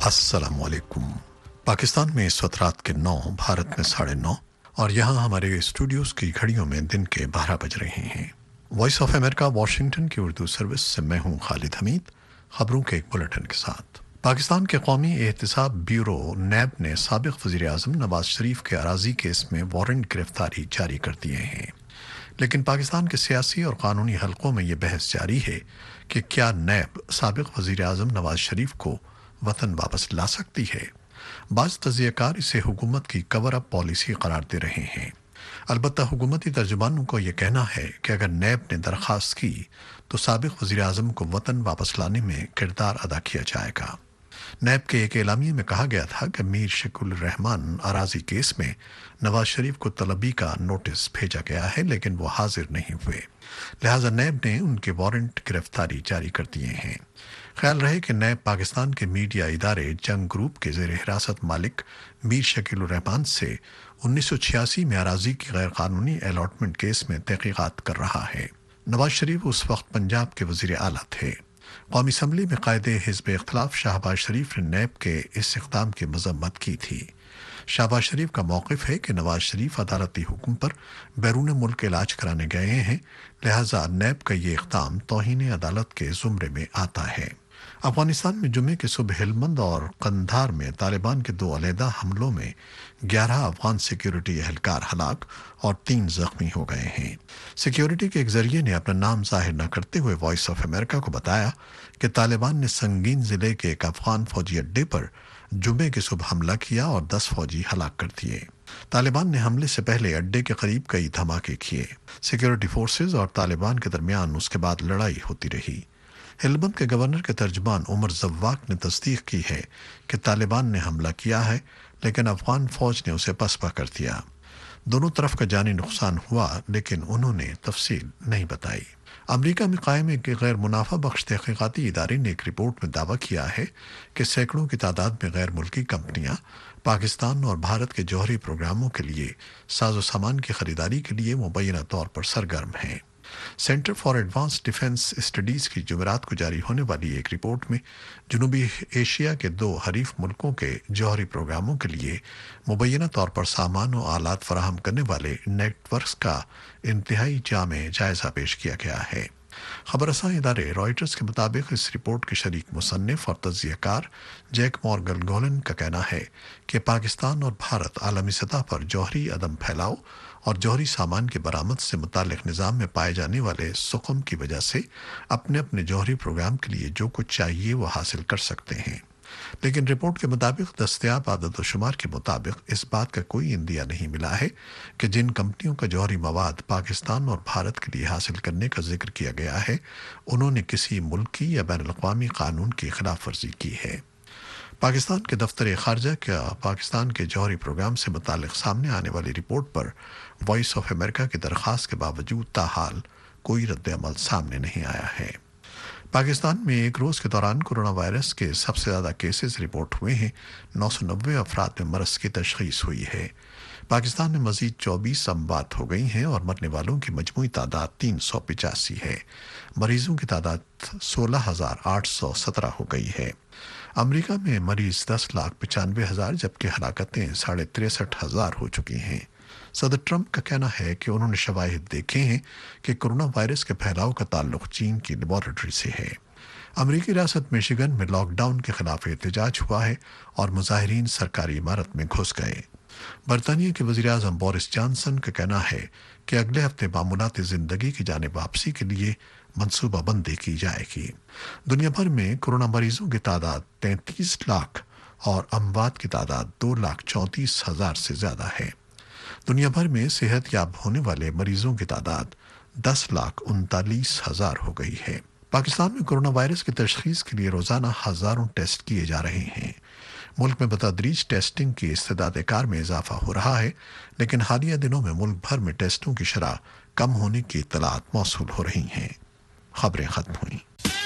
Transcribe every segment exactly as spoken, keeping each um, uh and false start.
अस्सलाम वालेकुम। पाकिस्तान में इस वक्त रात के नौ, भारत में साढ़े नौ और यहाँ हमारे स्टूडियोज की घड़ियों में दिन के बारह बज रहे हैं। वॉइस ऑफ अमेरिका वाशिंगटन की उर्दू सर्विस से मैं हूँ खालिद हमीद, खबरों के एक बुलेटिन के साथ। पाकिस्तान के कौमी एहतसाब ब्यूरो नैब ने साबिक वज़ीर आज़म नवाज शरीफ के अराजी केस में वारंट गिरफ्तारी जारी कर दिए हैं, लेकिन पाकिस्तान के सियासी और कानूनी हलकों में ये बहस जारी है कि क्या नैब साबिक वज़ीर आज़म नवाज शरीफ को वतन वापस ला सकती है। बाज़ तज़ियाकार इसे हुकूमत की कवर अप पॉलिसी करार दे रहे हैं। अलबत्ता हुकूमती तर्जुमानों को यह कहना है कि अगर नैब ने दरख्वास्त की तो साबिक वज़ीर आज़म को वतन वापस लाने में किरदार अदा किया जाएगा। नैब के एक एलामिये में कहा गया था कि मीर शकील रहमान अराजी केस में नवाज शरीफ को तलबी का नोटिस भेजा गया है, लेकिन वो हाजिर नहीं हुए, लिहाजा नैब ने उनके वारंट गिरफ्तारी जारी कर दिए हैं। ख्याल रहे कि नैब पाकिस्तान के मीडिया इदारे जंग ग्रुप के ज़ेर हिरासत मालिक मीर शकील रहमान से उन्नीस सौ छियासी में अराजी की गैर कानूनी अलॉटमेंट केस में तहकीकात कर रहा है। नवाज शरीफ उस वक्त पंजाब के वज़ीर आला थे। कौमी असम्बली में कायदे हिज़्ब इख्तिलाफ शाहबाज शरीफ ने नैब के इस इक़दाम की मज़म्मत की थी। शाहबाज शरीफ का मौक़िफ़ है कि नवाज शरीफ अदालती हुक्म पर बैरून मुल्क इलाज कराने गए हैं, लिहाजा नैब का ये इक़दाम तौहीन अदालत के ज़ुमरे में आता है। अफगानिस्तान में जुमे की सुबह हेलमंद और कंधार में तालिबान के दो अलहदा हमलों में ग्यारह अफगान सिक्योरिटी एहलकार हलाक और तीन जख्मी हो गए हैं। सिक्योरिटी के एक जरिए ने अपना नाम जाहिर न करते हुए वॉइस ऑफ अमेरिका को बताया कि तालिबान ने संगीन जिले के एक अफगान फौजी अड्डे पर जुमे की सुबह हमला किया और दस फौजी हलाक कर दिए। तालिबान ने हमले से पहले अड्डे के करीब कई धमाके किए। सिक्योरिटी फोर्सेज और तालिबान के दरमियान उसके बाद लड़ाई होती रही। हेलमंद के गवर्नर के तर्जुमान उमर ज़व्वाक ने तस्दीक की है कि तालिबान ने हमला किया है, लेकिन अफगान फौज ने उसे पसपा कर दिया। दोनों तरफ का जानी नुकसान हुआ, लेकिन उन्होंने तफसील नहीं बताई। अमेरिका में कायम एक गैर मुनाफा बख्श तहकीकाती इदारे ने एक रिपोर्ट में दावा किया है कि सैकड़ों की तादाद में गैर मुल्की कंपनियां पाकिस्तान और भारत के जौहरी प्रोग्रामों के लिए साजो सामान की खरीदारी के लिए मुबैना तौर पर सरगर्म हैं। Centre for advance defence studies की जुमेरात को जारी होने वाली एक रिपोर्ट में जनूबी एशिया के दो हरीफ मुल्कों के जौहरी प्रोग्रामों के लिए मुबैना तौर पर सामान और आलात फराहम करने वाले नेटवर्क्स का इंतहाई जामे जायजा पेश किया गया है। खबरसां इदारे रॉयटर्स के मुताबिक इस रिपोर्ट के शरीक मुसन्निफ और तज्जियाकार जैक मॉर्गन गोलन का कहना है कि पाकिस्तान और भारत आलमी सतह पर जौहरी अदम फैलाव और जौहरी सामान की बरामद से मुतालिक निज़ाम में पाए जाने वाले सुकम की वजह से अपने अपने जौहरी प्रोग्राम के लिए जो कुछ चाहिए वो हासिल कर सकते हैं, लेकिन रिपोर्ट के मुताबिक दस्तयाब आदत शुमार के मुताबिक इस बात का कोई इंदिया नहीं मिला है कि जिन कंपनियों का जौहरी मवाद पाकिस्तान और भारत के लिए हासिल करने का जिक्र किया गया है, उन्होंने किसी मुल्की या बैन अक़वामी कानून की खिलाफ वर्जी की है। पाकिस्तान के दफ्तर खारजा का पाकिस्तान के जौहरी प्रोग्राम से मुतालिक सामने आने वाली रिपोर्ट पर वॉइस ऑफ अमेरिका की दरख्वास्त के बावजूद ताहाल कोई रद्द अमल सामने नहीं आया है। पाकिस्तान में एक रोज़ के दौरान कोरोना वायरस के सबसे ज़्यादा केसेस रिपोर्ट हुए हैं। नौ सौ नब्बे अफराद में मरज़ की तशख़ीस हुई है। पाकिस्तान में मज़ीद चौबीस अमवात हो गई हैं और मरने वालों की मजमूई तादाद तीन सौ पचासी है। मरीजों की तादाद सोलह हज़ार आठ सौ सत्रह हो गई है। अमेरिका में मरीज दस लाख पचानवे हज़ार जबकि हलाकतें साढ़े तिरसठ हज़ार हो चुकी हैं। सदर ट्रंप का कहना है कि उन्होंने शवाहिद देखे हैं कि कोरोना वायरस के फैलाव का ताल्लुक चीन की लेबॉरेटरी से है। अमेरिकी रियासत मिशिगन में लॉकडाउन के खिलाफ एहतजाज हुआ है और मुजाहिरीन सरकारी इमारत में घुस गए। बरतानिया के वज़ीर आज़म बोरिस जॉनसन का कहना है कि अगले हफ्ते मामूलाती ज़िंदगी की जानिब वापसी के लिए मनसूबाबंदी की जाएगी। दुनिया भर में कोरोना मरीजों की तादाद तैंतीस लाख और अमवात की तादाद दो लाख चौंतीस हजार से ज़्यादा है। दुनिया भर में सेहत याब होने वाले मरीजों की तादाद दस लाख उनतालीस हजार हो गई है। पाकिस्तान में कोरोना वायरस की तशख़ीस के लिए रोज़ाना हज़ारों टेस्ट किए जा रहे हैं। मुल्क में बतदरीज टेस्टिंग की इस्तेदाद कार में इजाफा हो रहा है, लेकिन हालिया दिनों में मुल्क भर में टेस्टों की शरह कम होने की इत्तलात मौसूल हो रही हैं। खबरें खत्म हुई।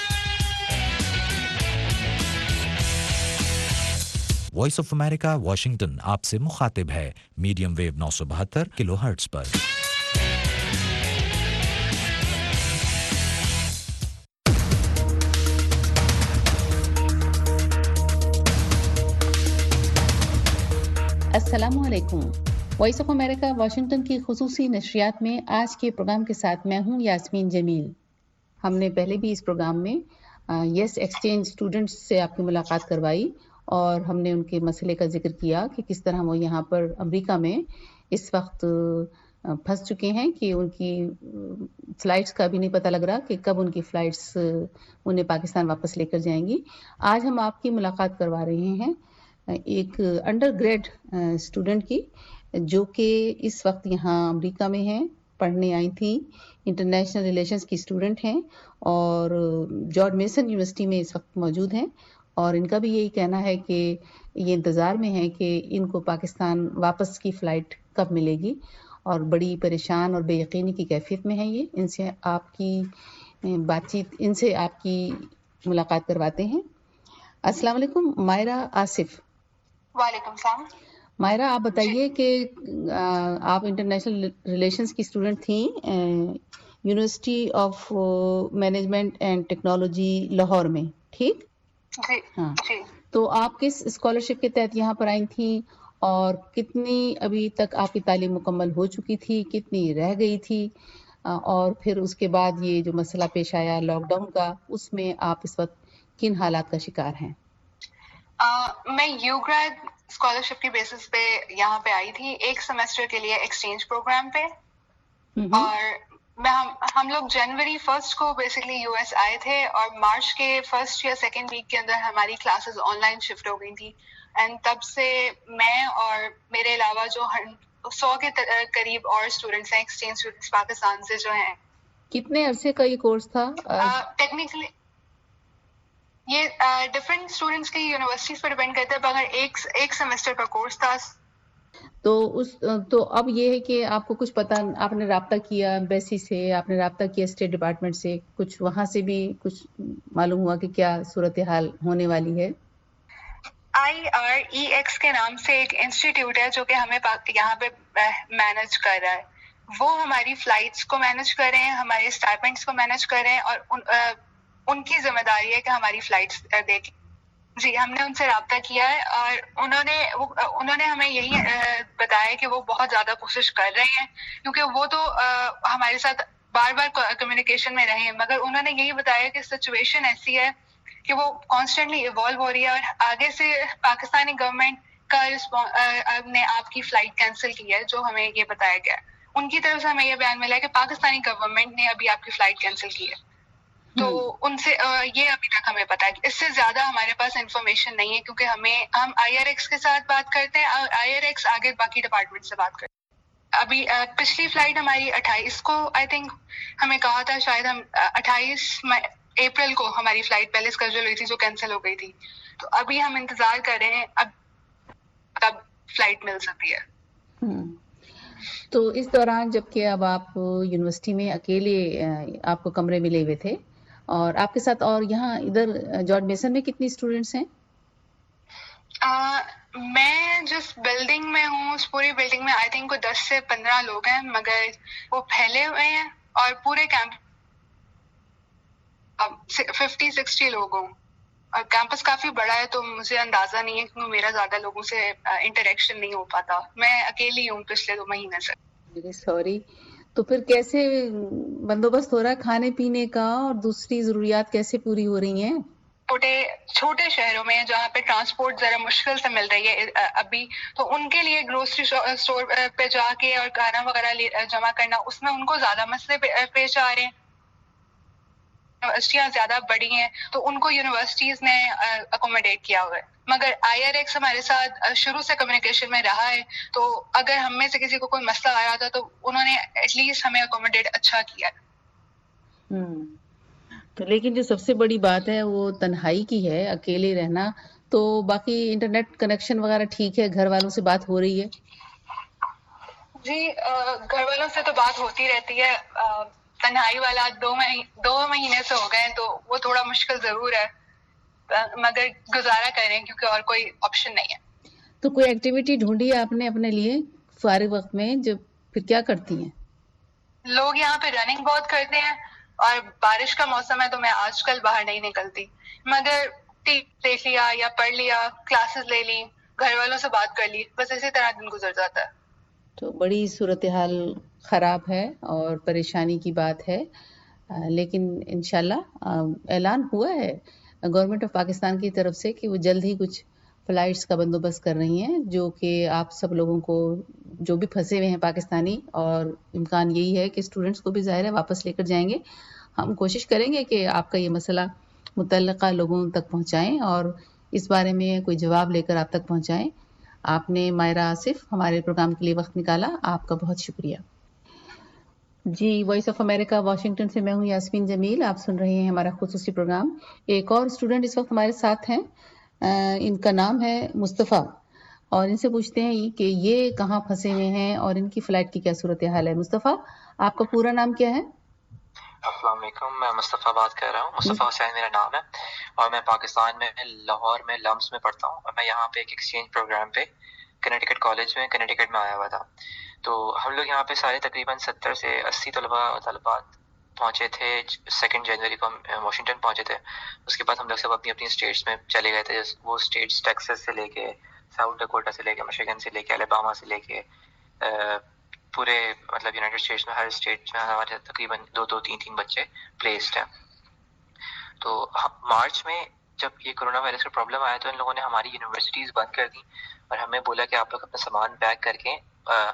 वॉइस ऑफ अमेरिका वाशिंगटन आपसे मुखातिब है मीडियम वेव नौ सौ बहत्तर किलो हर्ट्ज पर। अस्सलामु अलैकुम। वॉइस ऑफ अमेरिका वाशिंगटन की खुसूसी नशरियात में आज के प्रोग्राम के साथ मैं हूं यास्मीन जमील। हमने पहले भी इस प्रोग्राम में यस एक्सचेंज स्टूडेंट्स से आपकी मुलाकात करवाई और हमने उनके मसले का जिक्र किया कि किस तरह वो यहाँ पर अमेरिका में इस वक्त फंस चुके हैं कि उनकी फ़्लाइट्स का भी नहीं पता लग रहा कि कब उनकी फ़्लाइट्स उन्हें पाकिस्तान वापस लेकर जाएंगी। आज हम आपकी मुलाकात करवा रहे हैं एक अंडर ग्रेड स्टूडेंट की जो कि इस वक्त यहाँ अमेरिका में हैं, पढ़ने आई थी, इंटरनेशनल रिलेशंस की स्टूडेंट हैं और जॉर्ज मेसन यूनिवर्सिटी में इस वक्त मौजूद हैं और इनका भी यही कहना है कि ये इंतज़ार में है कि इनको पाकिस्तान वापस की फ़्लाइट कब मिलेगी और बड़ी परेशान और बेयकीनी की कैफियत में है ये। इनसे आपकी बातचीत इनसे आपकी मुलाकात करवाते हैं। अस्सलाम वालेकुम मायरा आसिफ। वालेकुम सलाम। मायरा, आप बताइए कि आप इंटरनेशनल रिलेशंस की स्टूडेंट थी university of management and technology Lahore में, ठीक? जी। हाँ जी। तो आप किस स्कॉलरशिप के तहत यहाँ पर आई थी और कितनी अभी तक आपकी तालीम मुकम्मल हो चुकी थी, कितनी रह गई थी और फिर उसके बाद ये जो मसला पेश आया लॉकडाउन का, उसमें आप इस वक्त किन हालात का शिकार हैं? uh, मैं यूग्रेड स्कॉलरशिप की बेसिस पे यहाँ पे आई थी एक सेमेस्टर के लिए एक्सचेंज प्रोग्राम पे और मैं हम हम लोग जनवरी फर्स्ट को बेसिकली यूएस आए थे और मार्च के फर्स्ट या सेकेंड वीक के अंदर हमारी क्लासेस ऑनलाइन शिफ्ट हो गई थी एंड तब से मैं और मेरे अलावा जो सौ के करीब और स्टूडेंट्स हैं एक्सचेंज स्टूडेंट्स पाकिस्तान से जो हैं। कितने अरसे का ये कोर्स था? टेक्निकली uh, ये डिफरेंट uh, स्टूडेंट्स की यूनिवर्सिटीज पर डिपेंड करता है मगर एक एक सेमेस्टर का कोर्स था। तो उस तो अब ये है कि आपको कुछ पता, आपने राब्ता किया एम्बेसी से, आपने राब्ता किया स्टेट डिपार्टमेंट से, कुछ वहां से भी कुछ मालूम हुआ कि क्या सूरत हाल होने वाली है? आई आर ई एक्स के नाम से एक इंस्टीट्यूट है जो कि हमें यहाँ पे मैनेज कर रहा है। वो हमारी फ्लाइट्स को मैनेज कर रहे हैं, हमारे स्टाइपेंड्स को मैनेज कर रहे हैं और उन, आ, उनकी जिम्मेदारी है कि हमारी फ्लाइट्स देखें। जी, हमने उनसे राब्ता किया है और उन्होंने उन्होंने हमें यही बताया कि वो बहुत ज़्यादा कोशिश कर रहे हैं क्योंकि वो तो आ, हमारे साथ बार बार कम्युनिकेशन में रहे हैं मगर उन्होंने यही बताया कि सिचुएशन ऐसी है कि वो कॉन्स्टेंटली इवॉल्व हो रही है और आगे से पाकिस्तानी गवर्नमेंट का रिस्पॉन्स ने आपकी फ़्लाइट कैंसिल की है, जो हमें ये बताया गया है। उनकी तरफ से हमें ये बयान मिला है कि पाकिस्तानी गवर्नमेंट ने अभी आपकी फ़्लाइट कैंसिल की है। तो उनसे ये अभी तक हमें पता है, इससे ज्यादा हमारे पास इंफॉर्मेशन नहीं है क्योंकि हमें हम आई आर एक्स के साथ बात करते हैं और आई आर एक्स आगे बाकी डिपार्टमेंट से बात करते हैं। अभी पिछली फ्लाइट हमारी अट्ठाईस को आई थिंक हमें कहा था, शायद हम अट्ठाईस अप्रैल को हमारी फ्लाइट पहले स्केड्यूल हुई थी जो कैंसिल हो गई थी। तो अभी हम इंतजार कर रहे हैं अब कब फ्लाइट मिल सकती है। तो इस दौरान जबकि अब आप यूनिवर्सिटी में अकेले आपको कमरे मिले हुए थे और आपके साथ और यहाँ इधर जॉर्ज मेसन में कितनी स्टूडेंट्स हैं? uh, मैं जिस बिल्डिंग में हूँ उस पूरी बिल्डिंग में आई थिंक कोई दस से पंद्रह लोग हैं मगर वो फैले हुए हैं और पूरे कैंप फिफ्टी सिक्सटी लोग हों और कैंपस काफी बड़ा है तो मुझे अंदाजा नहीं है क्योंकि मेरा ज्यादा लोगों से इंटरेक्शन नहीं हो पाता। मैं अकेली हूँ पिछले दो महीने से। सॉरी। तो फिर कैसे बंदोबस्त हो रहा है खाने पीने का और दूसरी जरूरियात कैसे पूरी हो रही हैं? छोटे छोटे शहरों में जहाँ पे ट्रांसपोर्ट जरा मुश्किल से मिल रही है अभी, तो उनके लिए ग्रोसरी स्टोर पे जाके और खाना वगैरह जमा करना, उसमें उनको ज्यादा मसले पेश आ रहे हैं। यूनिवर्सिटियाँ ज्यादा बड़ी हैं तो उनको यूनिवर्सिटीज ने अकोमोडेट किया हुआ है मगर आई आर एक्स हमारे साथ शुरू से कम्युनिकेशन में रहा है तो अगर हम में से किसी को कोई मसला आ रहा था तो उन्होंने एटलीस्ट हमें अकोमोडेट अच्छा किया है। हम्म तो लेकिन जो सबसे बड़ी बात है वो तन्हाई की है, अकेले रहना। तो बाकी इंटरनेट कनेक्शन वगैरह ठीक है, घर वालों से बात हो रही है? जी, घर वालों से तो बात होती रहती है। तन्हाई वाला दो महीने दो महीने से हो गए तो वो थोड़ा मुश्किल जरूर है मगर गुजारा कर रहे हैं क्योंकि और कोई ऑप्शन नहीं है। तो कोई एक्टिविटी ढूंढी है आपने अपने लिए फारिग वक्त में, जो फिर क्या करती हैं? लोग यहाँ पे रनिंग बहुत करते हैं और बारिश का मौसम है तो मैं आजकल बाहर नहीं निकलती मगर टीवी देख लिया या पढ़ लिया, क्लासेस ले ली, گھر والوں سے بات کر لی, بس اسی طرح دن گزر جاتا ہے. تو بڑی صورتحال خراب ہے اور پریشانی کی بات ہے, لیکن انشاءاللہ اعلان ہوا ہے گورنمنٹ آف پاکستان کی طرف سے کہ وہ جلد ہی کچھ فلائٹس کا بندوبست کر رہی ہیں, جو کہ آپ سب لوگوں کو جو بھی پھنسے ہوئے ہیں پاکستانی, اور امکان یہی ہے کہ اسٹوڈنٹس کو بھی ظاہر ہے واپس لے کر جائیں گے. ہم کوشش کریں گے کہ آپ کا یہ مسئلہ متعلقہ لوگوں تک پہنچائیں اور اس بارے میں کوئی جواب لے کر آپ تک پہنچائیں. آپ نے مائرہ آصف ہمارے پروگرام کے لیے وقت نکالا, آپ کا بہت شکریہ. جی, وائس آف امریکہ واشنگٹن سے میں ہوں یاسمین جمیل, آپ سن رہے ہیں ہمارا خصوصی پروگرام. ایک اور اسٹوڈنٹ اس وقت ہمارے ساتھ ہیں, ان کا نام ہے مصطفیٰ, اور ان سے پوچھتے ہیں کہ یہ کہاں پھنسے ہوئے ہیں اور ان کی فلائٹ کی کیا صورتحال ہے. مصطفیٰ, آپ کا پورا نام کیا ہے؟ السلام علیکم, میں مصطفیٰ بات کر رہا ہوں. مصطفیٰ حسین میرا نام ہے, اور میں پاکستان میں لاہور میں لمس میں پڑھتا ہوں, اور میں یہاں پہ ایک ایکسچینج پروگرام پہ کنیکٹیکٹ کالج میں کنیکٹیکٹ میں آیا ہوا تھا. تو ہم لوگ یہاں پہ سارے تقریباً ستر سے اسی طلباء طالبات پہنچے تھے. سیکنڈ جنوری کو ہم واشنگٹن پہنچے تھے. اس کے بعد ہم لوگ سب اپنی اپنی اسٹیٹس میں چلے گئے تھے. وہ اسٹیٹس ٹیکسس سے لے کے ساؤتھ ڈکوٹا سے لے کے مشیگن سے لے کے الاباما سے لے کے پورے مطلب یونائٹیڈ اسٹیٹس میں ہر اسٹیٹ میں ہمارے تقریباً دو دو تین تین بچے پلیسڈ ہیں. تو مارچ میں جب یہ کرونا وائرس کا پرابلم آیا تو ان لوگوں نے ہماری یونیورسٹیز بند کر دی اور ہمیں بولا کہ آپ لوگ اپنا سامان پیک کر کے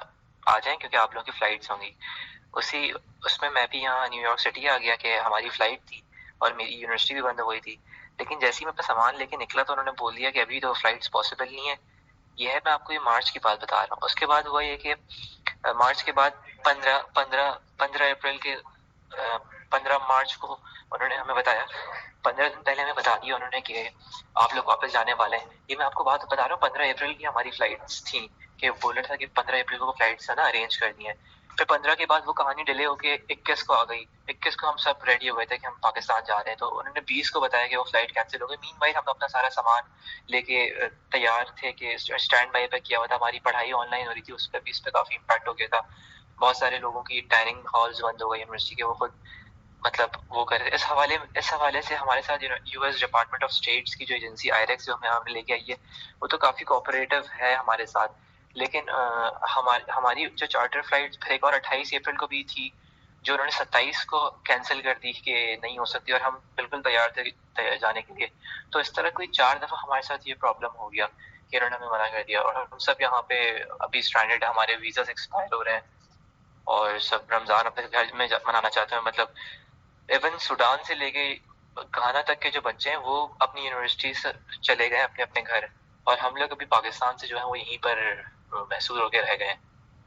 آ جائیں کیونکہ آپ لوگوں کی فلائٹس ہوں گی. اسی اس میں میں بھی یہاں نیو یارک سٹی آ گیا کہ ہماری فلائٹ تھی اور میری یونیورسٹی بھی بند ہو گئی تھی. لیکن جیسے ہی میں اپنا سامان لے کے نکلا تو انہوں نے بول دیا کہ ابھی تو فلائٹس پاسبل نہیں ہے. یہ ہے, میں آپ کو یہ مارچ کی بات بتا رہا ہوں. اس کے بعد ہوا یہ کہ مارچ کے بعد پندرہ پندرہ پندرہ اپریل کے پندرہ مارچ کو انہوں نے ہمیں بتایا, پندرہ دن پہلے ہمیں بتا دیا انہوں نے کہ آپ لوگ واپس جانے والے ہیں. یہ میں آپ کو بات بتا رہا ہوں, پندرہ اپریل کی ہماری فلائٹس تھیں کہ بولا تھا کہ پندرہ اپریل کو فلائٹس ہے نا ارینج کرنی ہے. پھر پندرہ کے بعد وہ کہانی ڈیلے ہو کے اکیس کو آ گئی. اکیس کو ہم سب ریڈی ہوئے تھے کہ ہم پاکستان جا رہے ہیں, تو انہوں نے بیس کو بتایا کہ وہ فلائٹ کینسل ہو گئی. مین وائل ہم اپنا سارا سامان لے کے تیار تھے کہ اسٹینڈ بائی پہ کیا ہوا تھا. ہماری پڑھائی آن لائن ہو رہی تھی, اس پہ بھی اس پہ کافی امپیکٹ ہو گیا تھا. بہت سارے لوگوں کی ڈائننگ ہالز بند ہو گئی یونیورسٹی کے, وہ خود مطلب وہ کر رہے. اس حوالے اس حوالے سے ہمارے ساتھ U S department of States کی جو ایجنسی آئی ریکس جو ہمیں ہمیں لے کے آئی ہے وہ تو کافی کوآپریٹو ہے ہمارے ساتھ. لیکن ہماری ہماری جو چارٹر فلائٹ ایک اور اٹھائیس اپریل کو بھی تھی جو انہوں نے ستائیس کو کینسل کر دی کہ نہیں ہو سکتی, اور ہم بالکل تیار تھے جانے کے لیے. تو اس طرح کوئی چار دفعہ ہمارے ساتھ یہ پرابلم ہو گیا کہ انہوں نے ہمیں منع کر دیا, اور ہم سب یہاں پہ ابھی اسٹرینڈڈ, ہمارے ویزاز ایکسپائر ہو رہے ہیں اور سب رمضان اپنے گھر میں منانا چاہتے ہیں. مطلب ایون سوڈان سے لے کے گھانا تک کے جو بچے ہیں وہ اپنی یونیورسٹی سے چلے گئے اپنے اپنے گھر, اور ہم لوگ ابھی پاکستان سے جو ہے وہ یہیں پر محصور ہو کے رہ گئے ہیں.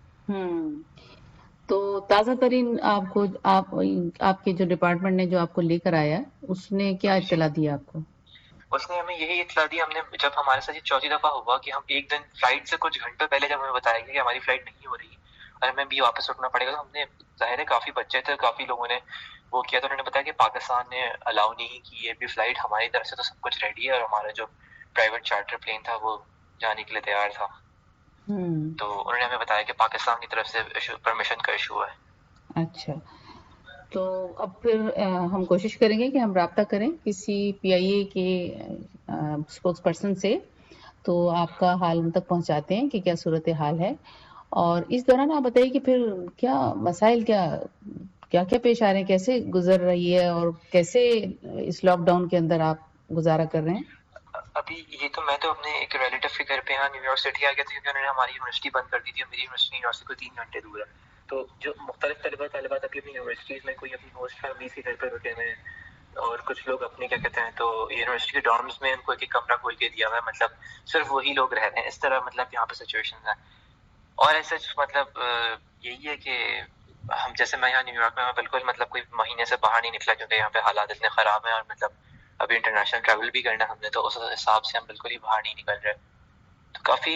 ہوں تو تازہ ترین آپ کو آپ آپ کے جو ڈپارٹمنٹ نے جو آپ کو لے کر آیا اس نے کیا اطلاع دیا آپ کو؟ اس نے ہمیں یہی اطلاع دی, ہم نے جب ہمارے ساتھ یہ چوتھی دفعہ ہوا کہ ہم ایک دن فلائٹ سے کچھ گھنٹوں پہلے جب ہمیں بتایا گیا کہ ہماری فلائٹ نہیں ہو رہی اور ہمیں بھی واپس اٹھنا پڑے گا, تو ہم نے ظاہر ہے کافی بچے تھے, کافی لوگوں نے وہ کیا, تو انہوں نے بتایا کہ پاکستان نے الاؤ نہیں کی ہے بھی فلائٹ, ہماری طرف سے تو سب کچھ ریڈی ہے اور ہمارا جو پرائیویٹ چارٹر پلین تھا وہ جانے کے لیے تیار تھا. تو انہوں نے ہمیں بتایا کہ پاکستان کی طرف سے پرمیشن کا ایشو ہے. اچھا, تو اب پھر ہم کوشش کریں گے کہ ہم رابطہ کریں کسی پی آئی اے کے اسپوکس پرسن سے, تو آپ کا حال ان تک پہنچاتے ہیں کہ کیا صورت حال ہے. اور اس دوران آپ بتائیے کہ پھر کیا مسائل کیا کیا کیا پیش آ رہے ہیں, کیسے گزر رہی ہے اور کیسے اس لاک ڈاؤن کے اندر آپ گزارا کر رہے ہیں؟ ابھی یہ تو میں تو اپنے ایک ریلیٹو کے گھر پہ یہاں نیو یارک سٹی آ گیا تھا کیونکہ انہوں نے ہماری یونیورسٹی بند کر دی تھی, اور میری یونیورسٹی نیو یارک سے کوئی تین گھنٹے دور ہے. تو جو مختلف طلبہ طالبات اپنی اپنی یونیورسٹیز میں کوئی اپنی ہوسٹ فیملیز کے گھر پہ رکے ہوئے ہیں, اور کچھ لوگ اپنے کیا کہتے ہیں تو یونیورسٹی کے ڈارمز میں ان کو ایک ایک کمرہ کھول کے دیا ہوا ہے, مطلب صرف وہی لوگ رہ رہے ہیں. اس طرح مطلب یہاں پہ سچویشن ہے. اور ایسا مطلب یہی ہے کہ ہم جیسے میں یہاں نیو یارک میں بالکل مطلب کوئی مہینے سے باہر نہیں نکلا کیونکہ یہاں پہ حالات اتنے خراب ہیں, اور مطلب ابھی انٹرنیشنل ٹریول بھی کرنا ہم نے, تو اس حساب سے ہم بالکل ہی باہر نہیں نکل رہے. تو کافی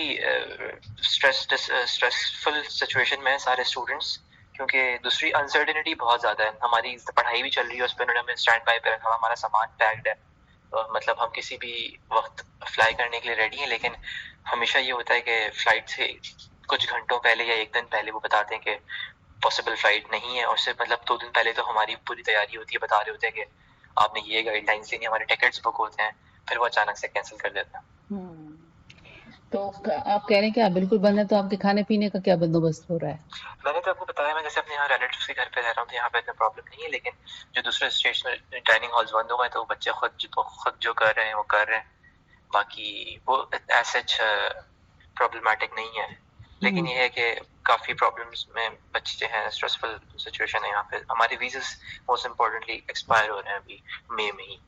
اسٹریس اسٹریسفل سچویشن میں سارے اسٹوڈنٹس, کیونکہ دوسری انسرٹنٹی بہت زیادہ ہے. ہماری پڑھائی بھی چل رہی ہے, اس پہ انہوں نے ہمیں اسٹینڈ بائی پہ رکھا, ہمارا سامان پیکڈ ہے, مطلب ہم کسی بھی وقت فلائی کرنے کے لیے ریڈی ہیں. لیکن ہمیشہ یہ ہوتا ہے کہ فلائٹ سے کچھ گھنٹوں پہلے یا ایک دن پہلے وہ بتاتے ہیں کہ پاسبل فلائٹ نہیں ہے, اور اس سے مطلب دو دن پہلے تو ہماری پوری تیاری ہوتی ہے, بتا رہے ہوتے ہیں کہ آپ نے یہ گائیڈ لائنس لینی, ہمارے ٹکٹس بک ہوتے ہیں, پھر وہ اچانک سے کینسل کر دیتے ہیں. تو آپ کہہ رہے ہیں کہ آپ بالکل بند ہیں, تو آپ کے کھانے پینے کا کیا بندوبست ہو رہا ہے؟ میں نے تو آپ کو بتایا, میں جیسے اپنے یہاں ریلیٹیوز کے گھر پہ رہ رہا ہوں تو یہاں پہ اتنا پرابلم نہیں ہے, لیکن جو دوسرے اسٹیٹس میں ڈائننگ ہالز بند ہو گئے تو بچے خود خود جو کر رہے ہیں وہ کر رہے ہیں, باقی وہ ایسا پرابلمٹک نہیں ہے. لیکن یہ ہے کہ کافی پرابلمس میں بچے جو ہیں, اسٹریسفل سچویشن ہے یہاں پہ. ہمارے ویزز موسٹ امپورٹنٹلی ایکسپائر ہو رہے ہیں ابھی مئی میں ہی.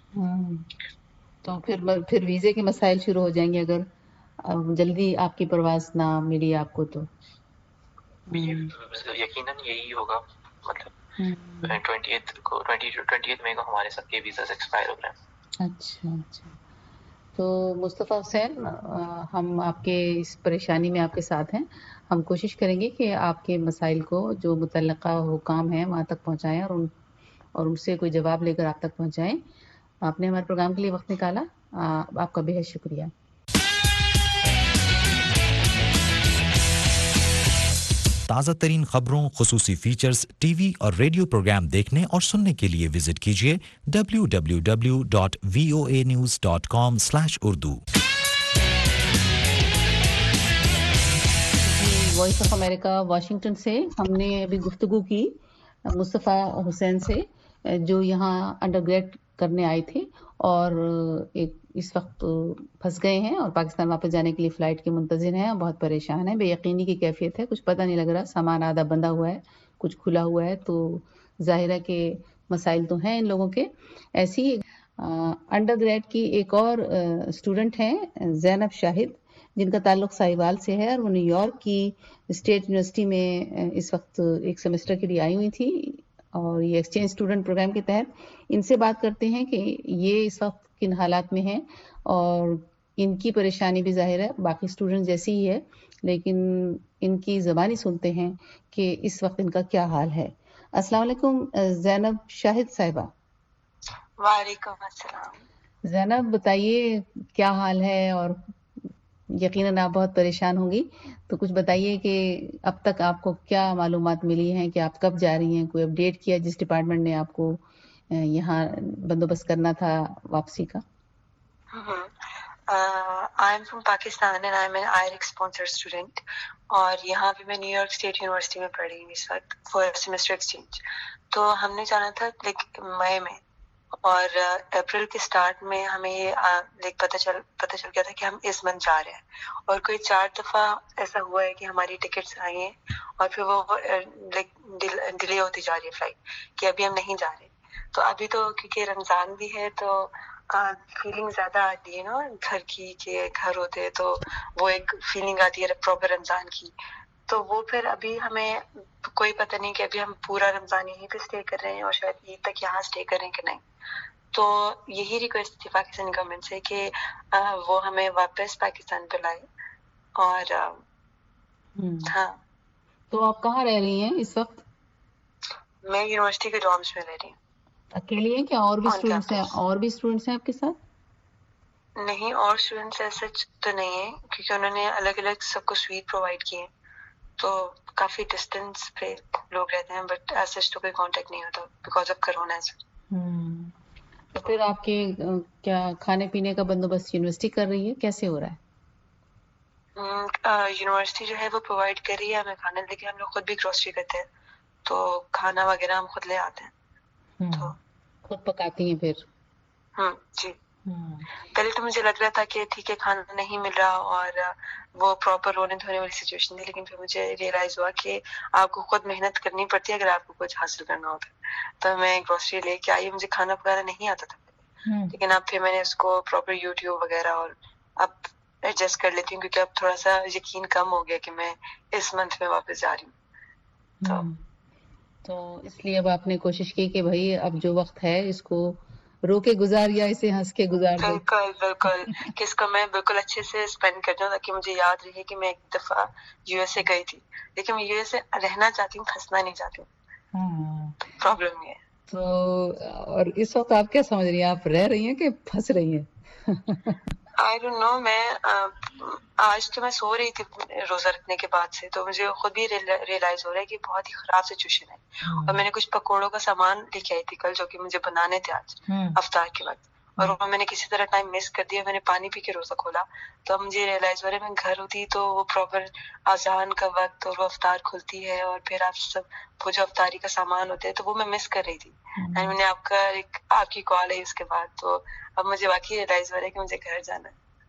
تو پھر پھر ویزے کے مسائل شروع ہو جائیں گے اگر جلدی آپ کی پرواز نہ ملی آپ کو تو. یقیناً یہی ہوگا, مطلب ٹوینٹی ایتھ کو ٹوینٹی ٹوینٹی ایتھ مئی کو ہمارے سب کے ویزاز ایکسپائر ہو رہے ہیں. اچھا اچھا. تو مصطفیٰ حسین, ہم آپ کے اس پریشانی میں آپ کے ساتھ ہیں. ہم کوشش کریں گے کہ آپ کے مسائل کو جو متعلقہ حکام ہیں وہاں تک پہنچائیں اور ان اور ان سے کوئی جواب لے کر آپ تک پہنچائیں. آپ نے ہمارے پروگرام کے لیے وقت نکالا, آپ کا بے حد شکریہ. تازہ ترین خبروں, خصوصی فیچرز, ٹی وی اور ریڈیو پروگرام دیکھنے اور سننے کے لیے وزٹ کیجیے W W W dot V O A news dot com slash Urdu. Voice of America Washington سے ہم نے ابھی گفتگو کی مصطفیٰ حسین سے, جو یہاں انڈر گریڈ کرنے آئے تھے اور ایک اس وقت پھنس گئے ہیں اور پاکستان واپس جانے کے لیے فلائٹ کے منتظر ہیں, بہت پریشان ہیں, بے یقینی کی کیفیت ہے, کچھ پتہ نہیں لگ رہا, سامان آدھا بندھا ہوا ہے, کچھ کھلا ہوا ہے, تو ظاہر ہے کہ مسائل تو ہیں ان لوگوں کے. ایسی انڈر گریڈ کی ایک اور اسٹوڈنٹ ہیں زینب شاہد, جن کا تعلق ساہیوال سے ہے, اور وہ نیو یارک کی اسٹیٹ یونیورسٹی میں اس وقت ایک سیمسٹر کے لیے آئی ہوئی تھی, اور یہ ایکسچینج اسٹوڈنٹ پروگرام کے تحت. ان سے بات کرتے ہیں کہ یہ اس وقت کن حالات میں ہیں, اور ان کی پریشانی بھی ظاہر ہے باقی اسٹوڈنٹ جیسی ہی ہے, لیکن ان کی زبانی سنتے ہیں کہ اس وقت ان کا کیا حال ہے. السلام علیکم زینب شاہد صاحبہ. وعلیکم السلام. زینب بتائیے کیا حال ہے, اور یقیناً آپ بہت پریشان ہوں گی, تو کچھ بتائیے کہ اب تک آپ کو کیا معلومات ملی ہیں, کہ آپ کب جا رہی ہیں, کوئی اپڈیٹ کیا جس ڈپارٹمنٹ نے آپ کو یہاں بندوبست کرنا تھا واپسی کا؟ I am from Pakistan and I am an I X sponsor student, اور یہاں پہ میں نیو یارک اسٹیٹ یونیورسٹی میں پڑھ رہی ہوں اس وقت فرسٹ سیمسٹر ایکسچینج. تو ہم نے جانا تھا لائک مئی میں, اور اپریل کے سٹارٹ میں ہمیں یہ لائک پتہ چل پتہ چل گیا تھا کہ ہم اس منتھ جا رہے ہیں, اور کوئی چار دفعہ ایسا ہوا ہے کہ ہماری ٹکٹس آئی ہیں اور پھر وہ لائک ڈیلے ہوتی جا رہی ہے فلائٹ, کہ ابھی ہم نہیں جا رہے. تو ابھی تو کیونکہ رمضان بھی ہے تو فیلنگ زیادہ آتی ہے نا گھر کی, کہ گھر ہوتے تو وہ ایک فیلنگ آتی ہے پراپر رمضان کی. تو وہ پھر ابھی ہمیں کوئی پتہ نہیں کہ ابھی ہم پورا رمضان یہیں پہ اسٹے کر رہے ہیں اور شاید عید تک یہاں اسٹے کریں کہ نہیں. تو یہی ریکویسٹ تھی پاکستانی گورنمنٹ سے کہ وہ ہمیں واپس پاکستان پہ لائے. اور ہاں. تو آپ کہاں رہ رہی ہیں اس وقت؟ میں یونیورسٹی کے ڈارمس میں رہ رہی ہوں. اکیلی ہیں کیا اور بھی اسٹوڈنٹس ہیں؟ اور بھی اسٹوڈنٹس ہیں آپ کے ساتھ؟ نہیں, اور اسٹوڈنٹس ایسے تو نہیں ہیں, کیونکہ انہوں نے الگ الگ سب کو سویٹ پرووائڈ کی ہیں, تو کافی ڈسٹینس پہ لوگ رہتے ہیں, بٹ ایسے تو کوئی کانٹیکٹ نہیں ہوتا بیکاز آف کرونا. تو پھر آپ کے کیا کھانے پینے کا بندوبست یونیورسٹی کر رہی ہے, کیسے ہو رہا ہے؟ یونیورسٹی جو ہے وہ پرووائڈ کر رہی ہے ہمیں کھانا, لیکن ہم لوگ خود بھی گروسری کرتے ہیں, تو کھانا وغیرہ ہم خود لے آتے ہیں. تو خود پکاتی ہیں پھر؟ ہاں جی. پہلے تو مجھے لگ رہا تھا کہ ٹھیک ہے کھانا نہیں مل رہا اور وہ پراپر رونے دھونے والی سچویشن تھی, لیکن پھر مجھے ریئلائز ہوا کہ آپ کو خود محنت کرنی پڑتی ہے اگر آپ کو کچھ حاصل کرنا ہوتا ہے. تو میں گروسری لے کے آئی, مجھے کھانا پکانا نہیں آتا تھا, لیکن اب پھر میں نے اس کو پراپر یوٹیوب وغیرہ اور اب ایڈجسٹ کر لیتی ہوں, کیونکہ اب تھوڑا سا یقین کم ہو گیا کہ میں اس منتھ میں واپس جا رہی ہوں. تو تو اس لیے اب آپ نے کوشش کی کہ بھائی اب جو وقت ہے اس کو رو کے گزار یا اسے ہنس کے گزار دو. بالکل بالکل, کہ اس کو میں بالکل اچھے سے اسپینڈ کر دوں, تاکہ مجھے یاد رہے کہ میں ایک دفعہ یو ایس اے گئی تھی, لیکن میں یو ایس اے رہنا چاہتی ہوں, پھنسنا نہیں چاہتی ہوں. پرابلم یہ ہے. تو اور اس وقت آپ کیا سمجھ رہی ہیں, آپ رہ رہی ہیں کہ پھنس رہی ہیں؟ I don't know. میں آج تو میں سو رہی تھی روزہ رکھنے کے بعد سے, تو مجھے خود بھی ریئلائز ہو رہا ہے کہ بہت ہی خراب سچویشن ہے. اور میں نے کچھ پکوڑوں کا سامان لے کے آئی تھی کل, جو کہ مجھے بنانے تھے آج افطار کے وقت, اور وہ میں نے کسی طرح ٹائم مس کر دیا, میں نے پانی پی کے روزہ کھولا. تو اب مجھے ریئلائز ہو رہا ہے میں گھر ہوتی تو وہ پراپر اذان کا وقت اور وہ افطار کھلتی ہے اور پھر آپ سب وہ جو افطاری کا سامان ہوتے ہیں تو وہ میں مس کر رہی تھی. اینڈ میں نے آپ کا ایک آپ کی کال ہے اس کے بعد, تو اب مجھے واقعی ریئلائز ہو رہا ہے کہ مجھے گھر جانا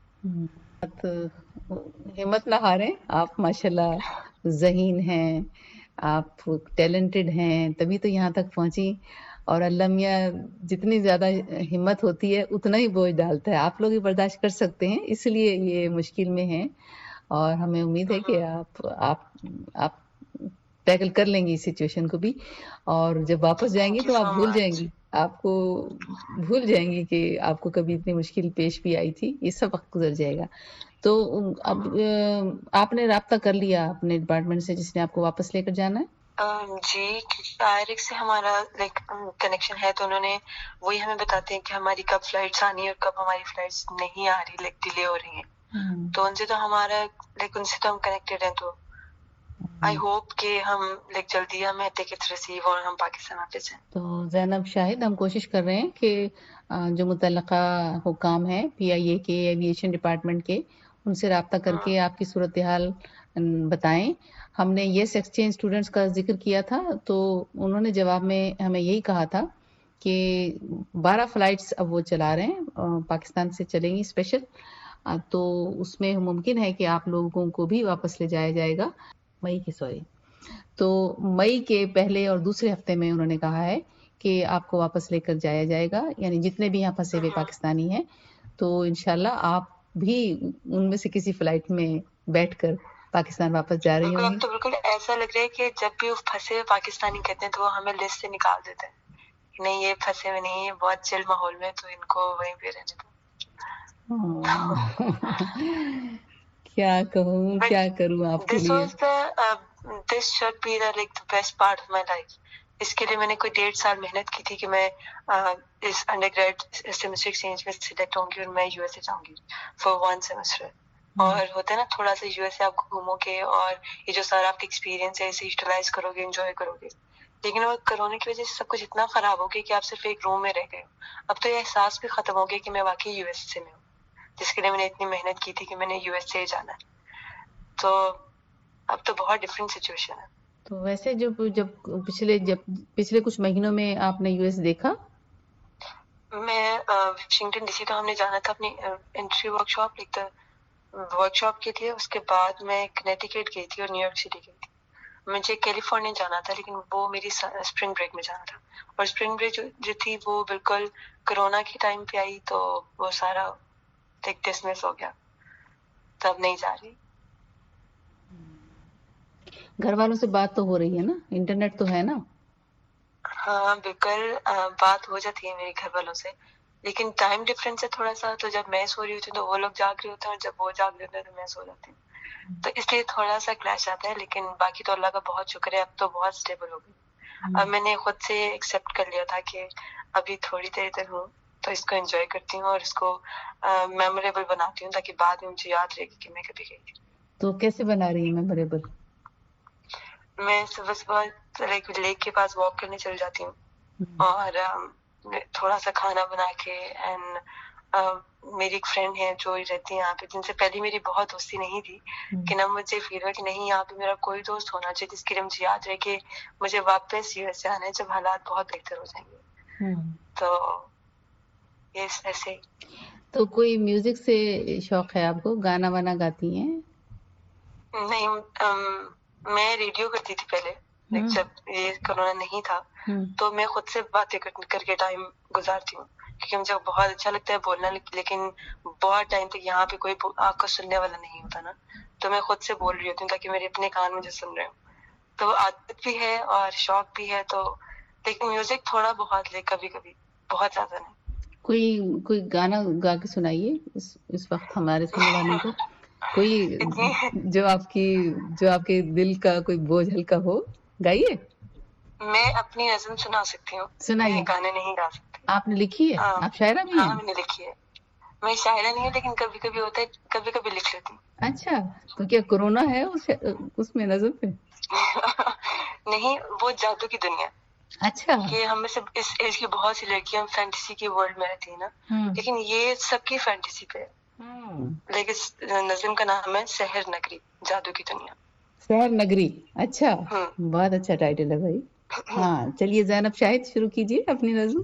ہے. ہمت نہ ہاریں, آپ ماشاءاللہ ذہین ہیں, آپ ٹیلنٹڈ ہیں, تبھی تو یہاں تک پہنچی. اور اللہ میاں جتنی زیادہ ہمت ہوتی ہے اتنا ہی بوجھ ڈالتا ہے. آپ لوگ ہی برداشت کر سکتے ہیں, اس لیے یہ مشکل میں ہیں. اور ہمیں امید ہے کہ آپ آپ آپ ٹیکل کر لیں گی اس سچویشن کو بھی. اور جب واپس جائیں گی تو آپ بھول جائیں گی, آپ کو بھول جائیں گی کہ آپ کو کبھی اتنی مشکل پیش بھی آئی تھی. یہ سب وقت گزر جائے گا. تو اب آپ نے رابطہ کر لیا اپنے ڈپارٹمنٹ سے جس نے آپ کو واپس لے کر جانا ہے؟ جی, آئرک سے ہمارا لائک کنیکشن ہے, تو انہوں نے وہی ہمیں بتاتے ہیں کہ ہماری کب فلائٹس آنی ہے اور کب ہماری فلائٹس نہیں آ رہی, لائک ڈیلے ہو رہی ہیں. تو ان سے تو ہمارا لائک ان سے تو ہم کنیکٹڈ ہیں. تو آئی ہوپ کہ ہم لائک جلدی ہمیں ٹکٹس ریسیو اور ہم پاکستان واپس ہیں. تو زینب شاہد, ہم کوشش کر رہے ہیں کہ جو متعلقہ حکام ہیں پی آئی اے کے, ایویشن ڈپارٹمنٹ کے, ان سے رابطہ کر کے آپ کی صورتحال بتائیں. ہم نے یس ایکسچینج اسٹوڈنٹس کا ذکر کیا تھا, تو انہوں نے جواب میں ہمیں یہی کہا تھا کہ بارہ فلائٹس اب وہ چلا رہے ہیں, پاکستان سے چلیں گی اسپیشل. تو اس میں ممکن ہے کہ آپ لوگوں کو بھی واپس لے جایا جائے گا مئی کی سوری تو مئی کے پہلے اور دوسرے ہفتے میں انہوں نے کہا ہے کہ آپ کو واپس لے کر جایا جائے گا, یعنی جتنے بھی یہاں پھنسے ہوئے پاکستانی ہیں. تو انشاءاللہ آپ بھی ان میں سے کسی فلائٹ میں بیٹھ کر پاکستان واپس جا رہی ہوں گی. تو بالکل ایسا لگ رہا ہے کہ جب بھی وہ پھنسے ہوئے پاکستانی کہتے ہیں تو وہ ہمیں لسٹ سے نکال دیتے ہیں, نہیں یہ پھنسے ہوئے نہیں, یہ بہت چل ماحول میں, تو ان کو وہیں پہ رہنے دو. کیا کہوں, کیا کروں آپ کے لیے. This should be the like the best part of my life. اس کے لیے میں نے کوئی ڈیڑھ سال محنت کی تھی کہ میں اس انڈر گریڈ سیمسٹر ایکسچینج میں سلیکٹ ہوں گی اور میں یو ایس اے جاؤں گی فار ون سیمسٹر. اور ہوتا ہے نا تھوڑا سا یو ایس اے آپ گھومو گے اور یہ جو سارا آپ کا ایکسپیرینس ہے اسے یوٹیلائز کرو گے, انجوائے کرو گے. لیکن وہ کرونا کی وجہ سے سب کچھ اتنا خراب ہو گیا کہ آپ صرف ایک روم میں رہ گئے. اب تو یہ احساس بھی ختم ہو گیا کہ میں واقعی یو ایس اے میں ہوں, جس کے لیے میں نے اتنی محنت کی تھی کہ میں نے یو ایس اے جانا ہے. تو اب تو بہت ڈفرینٹ سچویشن ہے. تو ویسے جو جب پچھلے جب پچھلے کچھ مہینوں میں آپ نے یو ایس دیکھا؟ میں واشنگٹن ڈی سی تو ہم نے جانا تھا اپنی انٹری ورک شاپ لکھتا ورک شاپ کے لیے. اس کے بعد میں کنیٹیکٹ گئی تھی اور نیو یارک سٹی گئی تھی. مجھے کیلیفورنیا جانا تھا لیکن وہ میری اسپرنگ بریک میں جانا تھا, اور اسپرنگ بریک جو تھی وہ بالکل کرونا کے ٹائم پہ آئی, تو وہ سارا ڈسمس ہو گیا, تب نہیں جا رہی. گھر والوں سے بات تو ہو رہی ہے نا, انٹرنیٹ تو ہے نا؟ ہاں بالکل بات ہو جاتی ہے میرے گھر والوں سے, لیکن ٹائم ڈفرینس ہے تھوڑا سا. تو جب میں سو رہی ہوتی ہوں تو وہ لوگ جاگ رہے ہوتے ہیں, اور جب وہ جاگ رہے ہوتے ہیں تو میں سو جاتی ہوں. تو اس لیے تھوڑا سا کلیش آتا ہے, لیکن باقی تو اللہ کا بہت شکر ہے, اب تو بہت اسٹیبل ہو گئی. اب میں نے خود سے ایکسیپٹ کر لیا تھا کہ ابھی تھوڑی دیر ادھر ہوں تو اس کو انجوائے کرتی ہوں اور اس کو میموریبل بناتی ہوں, تاکہ بعد میں مجھے یاد رہے گی کہ میں کبھی گئی تھی. تو کیسے بنا رہی ہیں میموریبل؟ میں صبح صبح لیک لیک کے پاس واک کرنے چل جاتی ہوں, اور تھوڑا سا کھانا بنا کے. اینڈ میری ایک فرینڈ ہے جو رہتی ہے یہاں پہ, جن سے پہلے میری بہت دوستی نہیں تھی, کہ اب مجھے فیل ہوا کہ نہیں یہاں پہ میرا کوئی دوست ہونا چاہیے جس کے لیے مجھے یاد رہے کہ مجھے واپس یو ایس اے آنا ہے جب حالات بہت بہتر ہو جائیں گے. تو یس ایسے. تو کوئی میوزک سے شوق ہے آپ کو, گانا وانا گاتی ہیں؟ نہیں, میں ریڈیو کرتی تھی پہلے, جب یہ کرونا نہیں تھا تو میں خود سے باتیں کر کے ٹائم گزارتی ہوں, کیونکہ مجھے بہت اچھا لگتا ہے بولنا, لیکن بہت ٹائم تک یہاں پہ کوئی آپ کو سننے والا نہیں ہوتا نا, تو میں خود سے بول رہی ہوتی ہوں تاکہ میرے اپنے کان مجھے سن رہے ہوں. تو عادت بھی ہے اور شوق بھی ہے, تو لیکن میوزک تھوڑا بہت لے کبھی کبھی, بہت زیادہ نہیں. کوئی کوئی گانا گا کے سنائیے اس, اس وقت ہمارے سننے والوں کو, کوئی جو آپ کی جو آپ کے دل کا کوئی بوجھ ہلکا ہو, گائیے. میں اپنی نظم سنا سکتی ہوں, سنائیے. گانے نہیں گا سکتی. آپ نے لکھی ہے؟ آپ شاعرہ بھی ہیں؟ ہاں میں نے لکھی ہے. میں شاعرہ نہیں ہوں لیکن کبھی کبھی ہوتا ہے, کبھی کبھی لکھ لیتی ہوں. اچھا, تو کیا کورونا ہے اس اس میں نظم پہ؟ نہیں, وہ جادو کی دنیا. اچھا کہ ہم میں سے اس ایج کی بہت سی لڑکیاں فینٹیسی کی ورلڈ میں رہتی ہیں نا، لیکن یہ سب کی فینٹیسی پہ ہے. لیکن نظم کا نام ہے سحر نگری، جادو کی دنیا. سحر نگری، اچھا بہت اچھا ٹائٹل ہے بھائی. ہاں چلیے زینب شاہد شروع کیجیے اپنی نظم.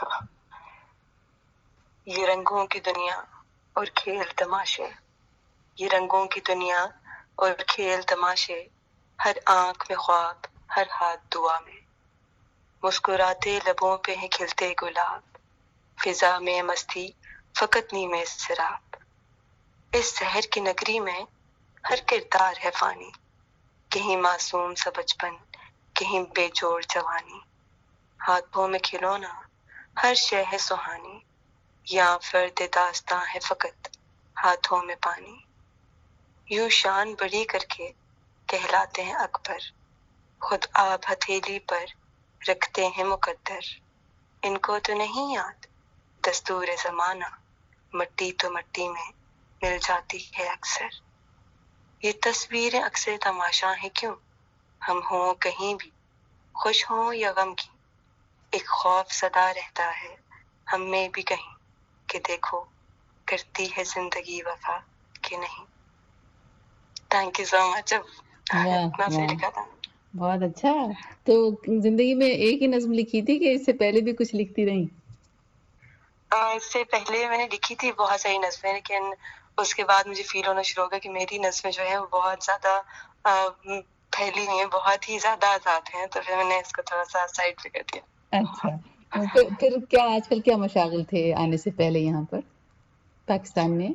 یہ رنگوں کی دنیا اور کھیل تماشے، یہ رنگوں کی دنیا اور کھیل تماشے، ہر آنکھ میں خواب، ہر ہاتھ دعا میں، مسکراتے لبوں پہ ہیں کھلتے گلاب، فضا میں مستی فقط نیم سراب. اس شہر کی نگری میں ہر کردار ہے فانی، کہیں معصوم سا بچپن، کہیں بے جوڑ جوانی، ہاتھوں میں کھلونا ہر شے ہے سہانی، یہاں فرد داستاں ہے فقط ہاتھوں میں پانی. یوں شان بڑی کر کے کہلاتے ہیں اکبر، خود آب ہتھیلی پر رکھتے ہیں مقدر. ان کو تو نہیں یاد دستور زمانہ، مٹی تو مٹی میں مل جاتی ہے اکثر. یہ تصویریں اکثر تماشا ہے کیوں، ہم ہوں کہیں بھی خوش ہوں یا غم کی، ایک خوف صدا رہتا ہے ہم میں بھی کہیں کہ دیکھو کرتی ہے زندگی وفا کہ نہیں. Thank you so much. اتنا سے لکھا تھا. بہت اچھا. تو زندگی میں ایک ہی نظم لکھی تھی کہ اس سے پہلے بھی کچھ لکھتی رہی؟ اس سے پہلے میں نے لکھی تھی بہت ساری نظمیں، لیکن اس کے بعد مجھے فیل ہونا شروع ہو گیا کہ میری نظمیں جو ہیں وہ بہت زیادہ پھیلی ہوئی ہیں، بہت ہی زیادہ آزاد ہیں، تو پھر میں نے اس کو تھوڑا سا سائڈ پہ کر دیا. اچھا پھر پھر کیا آج کل کیا مشاغل تھے آنے سے پہلے یہاں پر پاکستان میں؟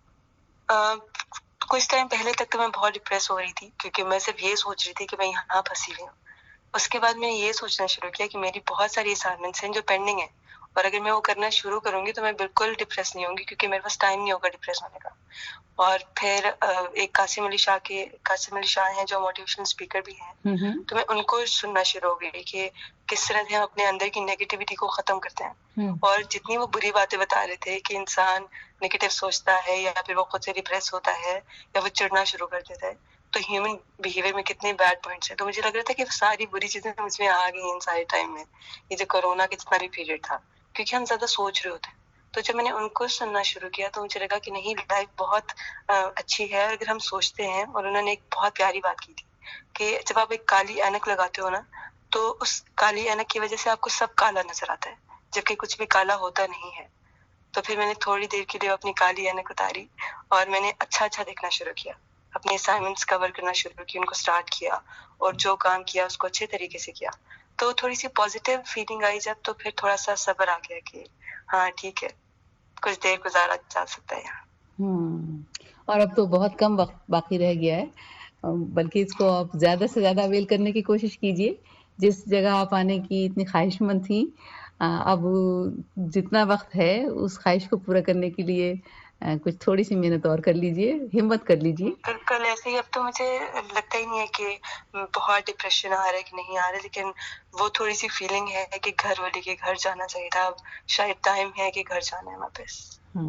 کچھ ٹائم پہلے تک تو میں بہت ڈپریس ہو رہی تھی، کیونکہ میں صرف یہ سوچ رہی تھی کہ میں یہاں پھنسی ہوئی ہوں. اس کے بعد میں نے یہ سوچنا شروع کیا کہ میری بہت ساری اسائنمنٹس ہیں جو پینڈنگ ہیں، اور اگر میں وہ کرنا شروع کروں گی تو میں بالکل ڈپریس نہیں ہوں گی، کیونکہ میرے پاس ٹائم نہیں ہوگا ڈپریس ہونے کا. اور پھر ایک قاسم علی شاہ کے قاسم علی شاہ ہیں جو موٹیویشنل اسپیکر بھی ہیں، تو میں ان کو سننا شروع ہو گئی کہ کس طرح سے ہم اپنے اندر کی نیگیٹیوٹی کو ختم کرتے ہیں. اور جتنی وہ بری باتیں بتا رہے تھے کہ انسان نیگیٹو سوچتا ہے یا پھر وہ خود سے ڈپریس ہوتا ہے یا وہ چڑھنا شروع کر دیتا ہے، تو ہیومن بیہیویئر میں کتنے بیڈ پوائنٹس ہیں. تو مجھے لگ رہا تھا کہ ساری بری چیزیں مجھ میں آ گئی ان سارے ٹائم میں، یہ جو کورونا کا جتنا بھی پیریڈ تھا، کیونکہ ہم زیادہ سوچ رہے ہوتے ہیں. تو جب میں نے ان کو سننا شروع کیا تو مجھے لگا کہ نہیں، لائف بہت اچھی ہے اگر ہم سوچتے ہیں. اور انہوں نے ایک بہت پیاری بات کی تھی کہ جب آپ ایک کالی اینک لگاتے ہو نا، تو اس کالی اینک کی وجہ سے آپ کو سب کالا نظر آتا ہے، جبکہ کچھ بھی کالا ہوتا نہیں ہے. تو پھر میں نے تھوڑی دیر کے لیے اپنی کالی اینک اتاری اور میں نے اچھا اچھا دیکھنا شروع کیا، اپنے اسائنمنٹس کور کرنا شروع کی، ان کو سٹارٹ کیا اور جو کام کیا اس کو اچھے طریقے سے کیا. تو تھوڑی سی پازیٹیو فیلنگ آئی جب، تو پھر تھوڑا سا صبر آ گیا کہ ہاں ٹھیک ہے، کچھ دیر گزارا جا سکتا ہے یہاں. ہوں اور اب تو بہت کم وقت باقی رہ گیا ہے، بلکہ اس کو آپ زیادہ سے زیادہ اویل کرنے کی کوشش کیجیے. جس جگہ آپ آنے کی اتنی خواہش مند تھیں، اب جتنا وقت ہے اس خواہش کو پورا کرنے کے لیے کچھ تھوڑی سی محنت اور کر لیجیے، ہمت کر لیجیے. بالکل ایسے ہی. اب تو مجھے لگتا ہی نہیں ہے کہ بہت ڈپریشن آ رہا ہے کہ نہیں آ رہا ہے، لیکن وہ تھوڑی سی فیلنگ ہے کہ گھر والے کے گھر جانا چاہیے تھا. اب شاید ٹائم ہے کہ گھر جانا ہے واپس.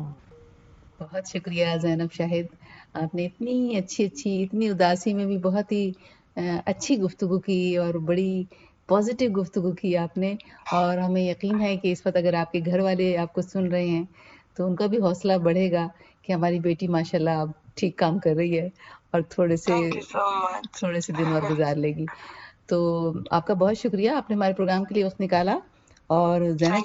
بہت شکریہ زینب شاہد، آپ نے اتنی اچھی اچھی اتنی اداسی میں بھی بہت ہی اچھی گفتگو کی اور بڑی پازیٹیو گفتگو کی آپ نے. اور ہمیں یقین ہے کہ اس وقت اگر آپ کے گھر والے آپ کو سن رہے ہیں تو ان کا بھی حوصلہ بڑھے گا کہ ہماری بیٹی ماشاءاللہ اب ٹھیک کام کر رہی ہے اور تھوڑے سے تھوڑے سے دن اور گزار لے گی. تو آپ کا بہت شکریہ، آپ نے ہمارے پروگرام کے لیے وقت نکالا. اور زینب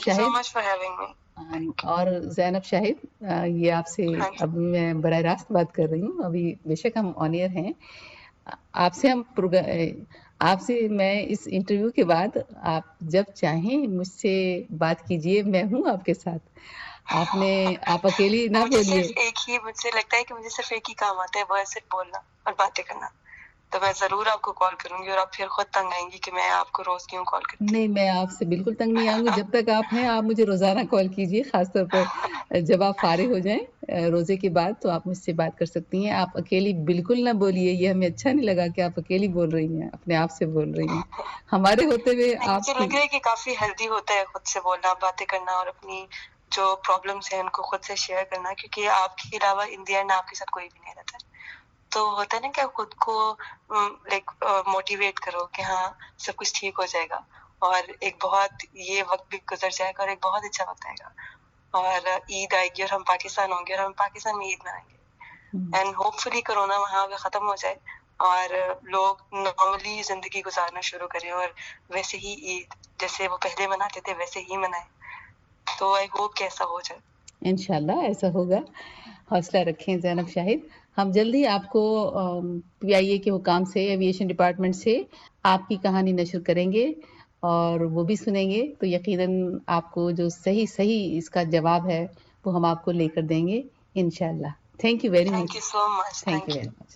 شاہد اور زینب شاہد یہ آپ سے اب میں براہ راست بات کر رہی ہوں، ابھی بے شک ہم آن ایئر ہیں. آپ سے ہم آپ سے میں اس انٹرویو کے بعد آپ جب چاہیں مجھ سے بات کیجئے، میں ہوں آپ کے ساتھ. آپ نے آپ اکیلی نہ بولیے. ایک ہی مجھ سے لگتا ہے کہ مجھے صرف ایک ہی کام آتا ہے، وہ ہے صرف بولنا اور باتیں کرنا. تو میں ضرور آپ کو کال کروں گی اور آپ پھر خود تنگ آئیں گی کہ میں آپ کو روز کیوں کال کرتی. نہیں، میں آپ سے بالکل تنگ نہیں آؤں گی. جب تک آپ ہیں آپ مجھے روزانہ کال کیجیے، خاص طور پر جب آپ فارغ ہو جائیں روزے کے بعد تو آپ مجھ سے بات کر سکتی ہیں. آپ اکیلی بالکل نہ بولیے، یہ ہمیں اچھا نہیں لگا کہ آپ اکیلی بول رہی ہیں، اپنے آپ سے بول رہی ہیں. ہمارے ہوتے ہوئے آپ مجھے لگ رہا ہے کہ کافی ہیلدی ہوتا ہے خود سے بولنا، باتیں کرنا اور اپنی جو پرابلمس ہیں ان کو خود سے شیئر کرنا، کیونکہ آپ کے علاوہ ان دی اینڈ آپ کے ساتھ کوئی بھی نہیں رہتا ہے. تو ہوتا ہے نا کہ خود کو لائک موٹیویٹ کرو کہ ہاں سب کچھ ٹھیک ہو جائے گا. اور ایک بہت یہ وقت بھی گزر جائے گا اور ایک بہت اچھا وقت آئے گا اور عید آئے گی اور ہم پاکستان ہوں گے اور ہم پاکستان میں عید منائیں گے اینڈ ہوپ فلی کرونا وہاں پہ ختم ہو جائے اور لوگ نارملی زندگی گزارنا شروع کریں اور ویسے ہی عید جیسے وہ پہلے مناتے تھے ویسے ہی منائیں. تو آئی ہوپ کہ ایسا ہو جائے. انشاءاللہ ایسا ہوگا. حوصلہ رکھیں زینب شاہد. ہم جلدی آپ کو پی آئی اے کے حکام سے ایویشن ڈپارٹمنٹ سے آپ کی کہانی نشر کریں گے اور وہ بھی سنیں گے تو یقیناً آپ کو جو صحیح صحیح اس کا جواب ہے وہ ہم آپ کو لے کر دیں گے انشاءاللہ. Thank you very much. Thank you so much. Thank you very much.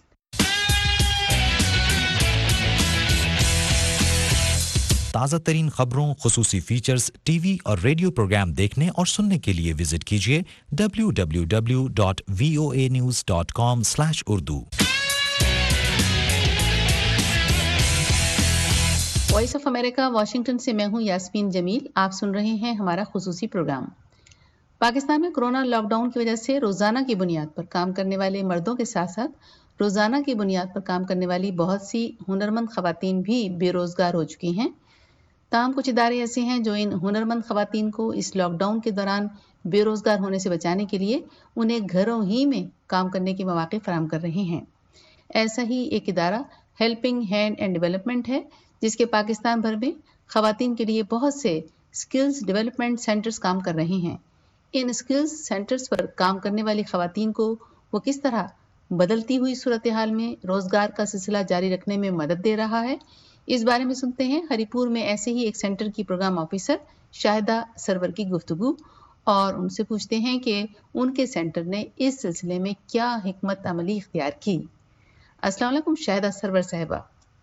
تازہ ترین خبروں، خصوصی فیچرز، ٹی وی اور ریڈیو پروگرام دیکھنے اور سننے کے لیے وزٹ کیجیے W W W dot V O A news dot com slash Urdu. Voice of America Washington سے میں ہوں یاسمین جمیل. آپ سن رہے ہیں ہمارا خصوصی پروگرام. پاکستان میں کورونا لاک ڈاؤن کی وجہ سے روزانہ کی بنیاد پر کام کرنے والے مردوں کے ساتھ ساتھ روزانہ کی بنیاد پر کام کرنے والی بہت سی ہنرمند خواتین بھی بے روزگار ہو چکی ہیں. تاہم کچھ ادارے ایسے ہیں جو ان ہنرمند خواتین کو اس لاک ڈاؤن کے دوران بے روزگار ہونے سے بچانے کے لیے انہیں گھروں ہی میں کام کرنے کے مواقع فراہم کر رہے ہیں. ایسا ہی ایک ادارہ ہیلپنگ ہینڈ اینڈ ڈیولپمنٹ ہے جس کے پاکستان بھر میں خواتین کے لیے بہت سے سکلز ڈیولپمنٹ سینٹرز کام کر رہے ہیں. ان سکلز سینٹرز پر کام کرنے والی خواتین کو وہ کس طرح بدلتی ہوئی صورتحال میں روزگار کا سلسلہ جاری رکھنے میں مدد دے رہا ہے، اس بارے میں سنتے ہیں ہری پور میں ایسے ہی ایک سینٹر کی پروگرام آفیسر شاہدہ سرور کی گفتگو اور ان سے پوچھتے ہیں کہ ان کے سینٹر نے اس سلسلے میں کیا حکمت عملی اختیار کی. السلام علیکم شاہدہ سرور صاحبہ.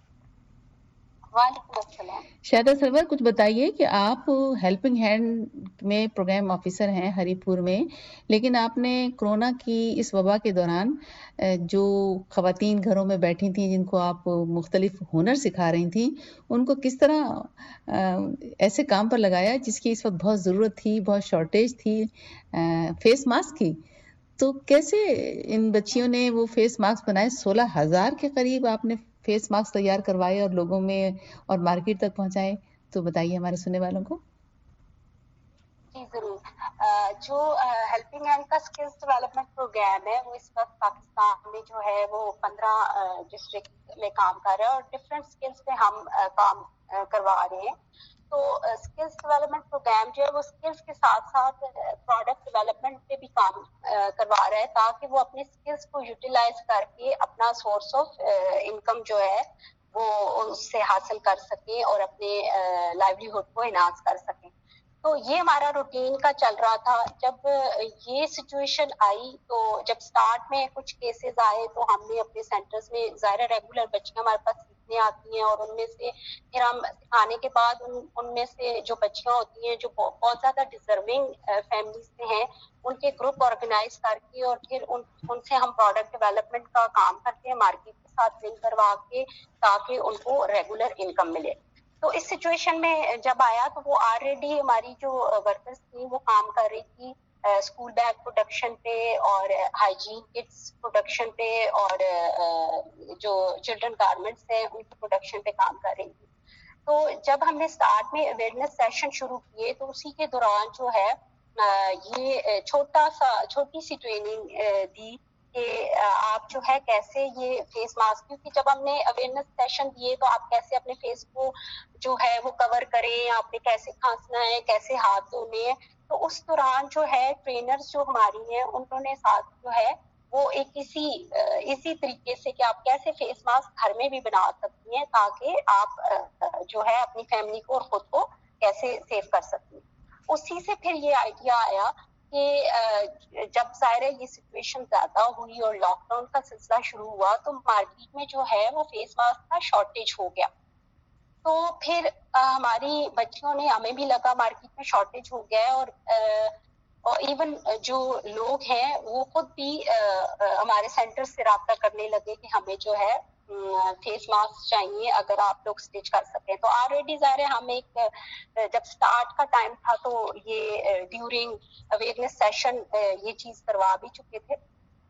وعلیکم السلام. شاہدہ سرور، کچھ بتائیے کہ آپ ہیلپنگ ہینڈ میں پروگرام آفیسر ہیں ہری پور میں، لیکن آپ نے کرونا کی اس وبا کے دوران جو خواتین گھروں میں بیٹھی تھیں جن کو آپ مختلف ہنر سکھا رہی تھیں ان کو کس طرح ایسے کام پر لگایا جس کی اس وقت بہت ضرورت تھی، بہت شارٹیج تھی فیس ماسک کی. تو کیسے ان بچیوں نے وہ فیس ماسک بنائے؟ سولہ ہزار کے قریب آپ نے فیس ماسک تیار کروائے اور لوگوں میں اور مارکیٹ تک پہنچائے. تو بتائیے ہمارے سننے والوں کو. جی ضرور. جو ہیلپنگ ہینڈ کا اسکلز ڈیولپمنٹ پروگرام ہے وہ اس وقت پاکستان میں جو ہے وہ پندرہ ڈسٹرکٹ میں کام کر رہا ہے اور ڈفرینٹ اسکلز پہ ہم کام کروا رہے ہیں. تو اسکلز ڈیولپمنٹ پروگرام جو ہے وہ اسکلز کے ساتھ ساتھ پروڈکٹ ڈیولپمنٹ پہ بھی کام کروا رہا ہے تاکہ وہ اپنے اسکلز کو یوٹیلائز کر کے اپنا سورس آف انکم جو ہے وہ اس سے حاصل کر سکیں اور اپنے لائیولیہڈ کو انہانس کر سکیں. تو یہ ہمارا روٹین کا چل رہا تھا. جب یہ سچویشن آئی تو جب سٹارٹ میں کچھ کیسز آئے تو ہم نے اپنے سینٹرز میں ظاہر ریگولر بچیاں ہمارے پاس سیکھنے آتی ہیں اور ان میں سے پھر ہم سکھانے کے بعد ان ان میں سے جو بچیاں ہوتی ہیں جو بہت زیادہ ڈیزرونگ فیملیز سے ہیں ان کے گروپ آرگنائز کر کے اور پھر ان ان سے ہم پروڈکٹ ڈیولپمنٹ کا کام کرتے ہیں مارکیٹ کے ساتھ لنک کروا کے تاکہ ان کو ریگولر انکم ملے. تو اس سچویشن میں جب آیا تو وہ آلریڈی ہماری جو ورکرز تھیں وہ کام کر رہی تھی اسکول بیگ پروڈکشن پہ اور ہائیجین کٹس پروڈکشن پہ اور جو چلڈرن گارمنٹس ہیں ان کی پروڈکشن پہ کام کر رہی تھی. تو جب ہم نے اسٹارٹ میں اویئرنیس سیشن شروع کیے تو اسی کے دوران جو ہے یہ چھوٹا سا چھوٹی سی ٹریننگ دی کہ آپ جو ہے کیسے یہ فیس ماسک، کیونکہ جب ہم نے اویئرنیس سیشن دیے تو آپ کیسے اپنے فیس کو جو ہے وہ کور کریں، آپ نے کیسے کھانسنا ہے، کیسے ہاتھ دھونے ہیں. تو اس دوران جو ہے ٹرینرز جو ہماری ہیں انہوں نے ساتھ جو ہے وہ ایک اسی اسی طریقے سے کہ آپ کیسے فیس ماسک گھر میں بھی بنا سکتی ہیں تاکہ آپ جو ہے اپنی فیملی کو اور خود کو کیسے سیو کر سکتی ہیں. اسی سے پھر یہ آئیڈیا آیا کہ جب ظاہر یہ سچویشن زیادہ ہوئی اور لاک ڈاؤن کا سلسلہ شروع ہوا تو مارکیٹ میں جو ہے وہ فیس ماسک کا شارٹیج ہو گیا. تو پھر ہماری بچیوں نے ہمیں بھی لگا مارکیٹ میں شارٹیج ہو گیا ہے اور اور ایون جو لوگ ہیں وہ خود بھی ہمارے سینٹر سے رابطہ کرنے لگے کہ ہمیں جو ہے فیس ماسک چاہیے اگر آپ لوگ اسٹچ کر سکیں. تو آلریڈی ظاہر ہے ہم ایک جب اسٹارٹ کا ٹائم تھا تو یہ ڈیورنگ اویئرنیس سیشن یہ چیز کروا بھی چکے تھے.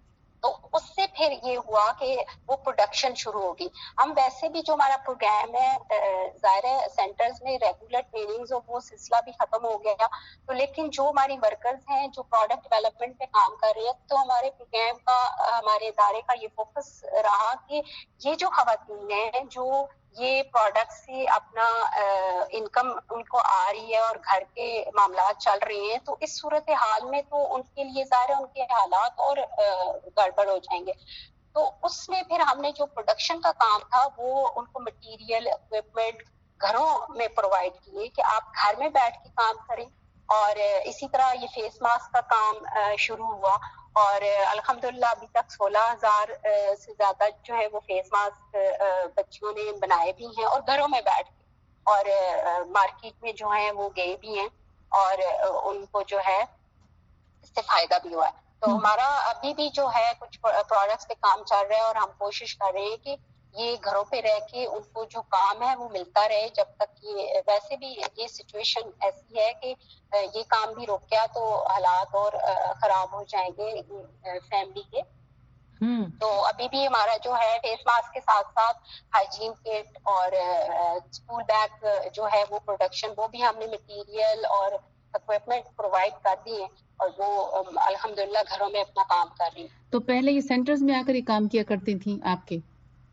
تو اس سے پھر یہ ہوا کہ وہ پروڈکشن شروع ہوگی. ہم ویسے بھی جو ہمارا پروگرام ہے ظاہر ہے سینٹرز میں ریگولر ٹریننگز اور وہ سلسلہ بھی ختم ہو گیا, تو لیکن جو ہماری ورکرز ہیں جو پروڈکٹ ڈیولپمنٹ پہ کام کر رہے ہیں, تو ہمارے پروگرام کا ہمارے ادارے کا یہ فوکس رہا کہ یہ جو خواتین ہیں جو یہ پروڈکٹ سے اپنا انکم ان کو آ رہی ہے اور گھر کے معاملات چل رہے ہیں, تو اس صورت حال میں تو ان کے لیے ظاہر ہے ان کے حالات اور گڑبڑ ہو جائیں گے. تو اس میں پھر ہم نے جو پروڈکشن کا کام تھا وہ ان کو مٹیریل اکوپمنٹ گھروں میں پرووائڈ کیے کہ آپ گھر میں بیٹھ کے کام کریں. اور اسی طرح یہ فیس ماسک کا کام شروع ہوا اور الحمدللہ ابھی تک سولہ ہزار سے زیادہ جو ہے وہ فیس ماسک بچیوں نے بنائے بھی ہیں اور گھروں میں بیٹھ کے, اور مارکیٹ میں جو ہیں وہ گئے بھی ہیں اور ان کو جو ہے اس سے فائدہ بھی ہوا ہے. تو ہمارا ابھی بھی جو ہے کچھ پروڈکٹس پہ کام چل رہا ہے اور ہم کوشش کر رہے ہیں کہ یہ گھروں پہ رہ کے ان کو جو کام ہے وہ ملتا رہے جب تک یہ, ویسے بھی یہ سچویشن ایسی ہے کہ یہ کام بھی رک گیا تو حالات اور خراب ہو جائیں گے فیملی کے. تو ابھی بھی ہمارا جو ہے فیس ماسک کے ساتھ ساتھ ہائیجین کٹ اور اسکول بیگ جو ہے وہ پروڈکشن وہ بھی ہم نے مٹیریل اور اکوپمنٹ پرووائڈ کر دی ہیں اور وہ الحمدللہ گھروں میں اپنا کام کر رہی ہیں. تو پہلے یہ سینٹرز میں آ کر یہ کام کیا کرتی تھیں آپ کے؟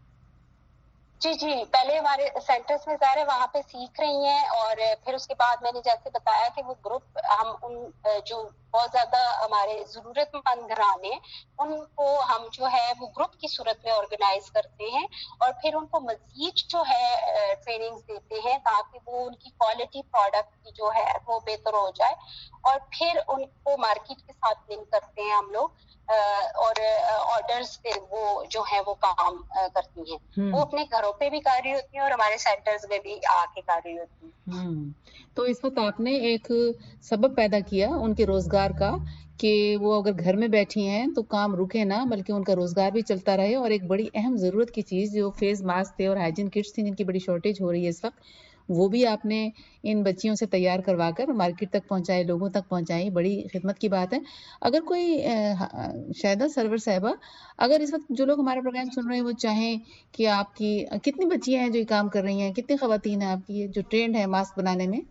جی جی پہلے ہمارے سینٹرز میں ظاہر ہے وہاں پہ سیکھ رہی ہیں اور پھر اس کے بعد میں نے جیسے بتایا کہ وہ گروپ ہم ان جو بہت زیادہ ہمارے ضرورت مند گھرانے ان کو ہم جو ہے وہ گروپ کی صورت میں آرگنائز کرتے ہیں اور پھر ان کو مزید جو ہے ٹریننگز دیتے ہیں تاکہ وہ ان کی کوالٹی پروڈکٹ کی جو ہے وہ بہتر ہو جائے, اور پھر ان کو مارکیٹ کے ساتھ لنک کرتے ہیں ہم لوگ اور آرڈرز پہ وہ جو ہے وہ کام کرتی ہیں. وہ اپنے گھروں پہ بھی کر رہی ہوتی ہیں اور ہمارے سینٹرز میں بھی آ کے کر رہی ہوتی ہیں. تو اس وقت آپ نے ایک سبب پیدا کیا ان کے روزگار کا کہ وہ اگر گھر میں بیٹھی ہیں تو کام رکے نہ بلکہ ان کا روزگار بھی چلتا رہے, اور ایک بڑی اہم ضرورت کی چیز جو فیس ماسک تھے اور ہائیجین کٹس تھیں جن کی بڑی شارٹیج ہو رہی ہے اس وقت, وہ بھی آپ نے ان بچیوں سے تیار کروا کر مارکیٹ تک پہنچائے, لوگوں تک پہنچائی. بڑی خدمت کی بات ہے. اگر کوئی شاہدہ سرور صاحبہ, اگر اس وقت جو لوگ ہمارا پروگرام سن رہے ہیں وہ چاہیں کہ آپ کی کتنی بچیاں ہیں جو یہ کام کر رہی ہیں, کتنی خواتین ہیں آپ کی جو ٹرینڈ ہے ماسک بنانے میں؟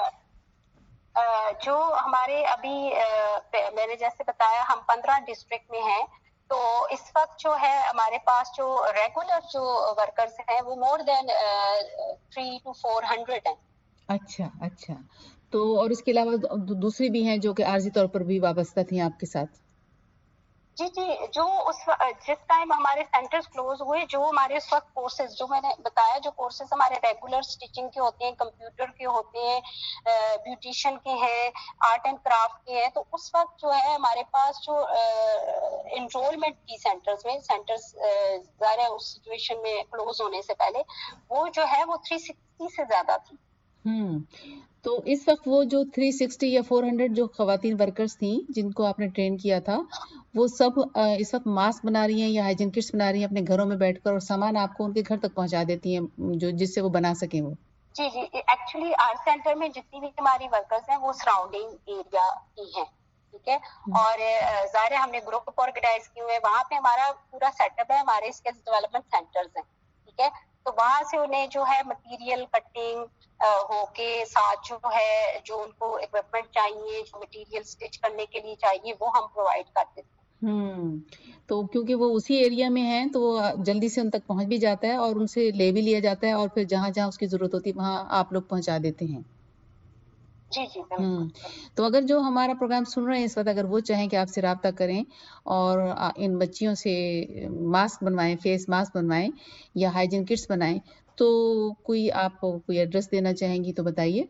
جو ہمارے ابھی میں نے جیسے بتایا ہم پندرہ ڈسٹرکٹ میں ہیں, تو اس وقت جو ہے ہمارے پاس جو ریگولر جو ورکرز ہیں وہ more than three to four hundred ہیں. اچھا اچھا. تو اور اس کے علاوہ دوسری بھی ہیں جو کہ عارضی طور پر بھی وابستہ تھیں آپ کے ساتھ؟ جی جی جو اس جس ٹائم ہمارے سینٹرز کلوز ہوئے جو ہمارے اس وقت کورسز جو میں نے بتایا جو کورسز ہمارے ریگولر اسٹیچنگ کے ہوتے ہیں, کمپیوٹر کے ہوتے ہیں, بیوٹیشین کے ہیں, آرٹ اینڈ کرافٹ کے ہیں, تو اس وقت جو ہے ہمارے پاس جو انرولمنٹ کی سینٹرز میں سینٹرز ظاہر ہے اس سچویشن میں کلوز ہونے سے پہلے وہ جو ہے وہ تھری سکسٹی سے زیادہ تھی. ہوں تو اس وقت وہ جو تھری سکسٹی یا فور ہنڈریڈ جو خواتین ورکرز تھیں جن کو آپ نے ٹرین کیا تھا, وہ سب اس وقت ماسک بنا رہی ہیں یا ہائیجین کٹس بنا رہی ہیں اپنے گھروں میں بیٹھ کر, اور سامان آپ کو ان کے گھر تک پہنچا دیتی ہیں جو جس سے وہ بنا سکیں وہ؟ جی جی ایکچولی آرٹ سینٹر میں جتنی بھی ہماری ورکرز ہیں وہ سراؤنڈنگ ایریا کی ہیں, ٹھیک ہے, اور ظاہر ہے ہم نے گروپ آرگنائز کیے ہوئے, وہاں پہ ہمارا پورا سیٹ اپ ہے, ہمارے اسکلز ڈیولپمنٹ سینٹرز ہیں, ٹھیک ہے, تو وہاں سے انہیں جو ہے مٹیریل کٹنگ ہو کے ساتھ جو ہے جو ان کو اکوپمنٹ چاہیے, جو مٹیریل اسٹچ کرنے کے لیے چاہیے وہ ہم پرووائڈ کرتے ہیں. ہوں تو کیونکہ وہ اسی ایریا میں ہیں تو وہ جلدی سے ان تک پہنچ بھی جاتا ہے اور ان سے لے بھی لیا جاتا ہے, اور پھر جہاں جہاں اس کی ضرورت ہوتی ہے وہاں آپ لوگ پہنچا دیتے ہیں. جی جی ہوں تو اگر جو ہمارا پروگرام سن رہے ہیں اس وقت اگر وہ چاہیں کہ آپ سے رابطہ کریں اور ان بچیوں سے ماسک بنوائیں, فیس ماسک بنوائیں یا ہائیجین کٹس بنائیں, تو کوئی آپ کوئی ایڈریس دینا چاہیں گی تو بتائیے.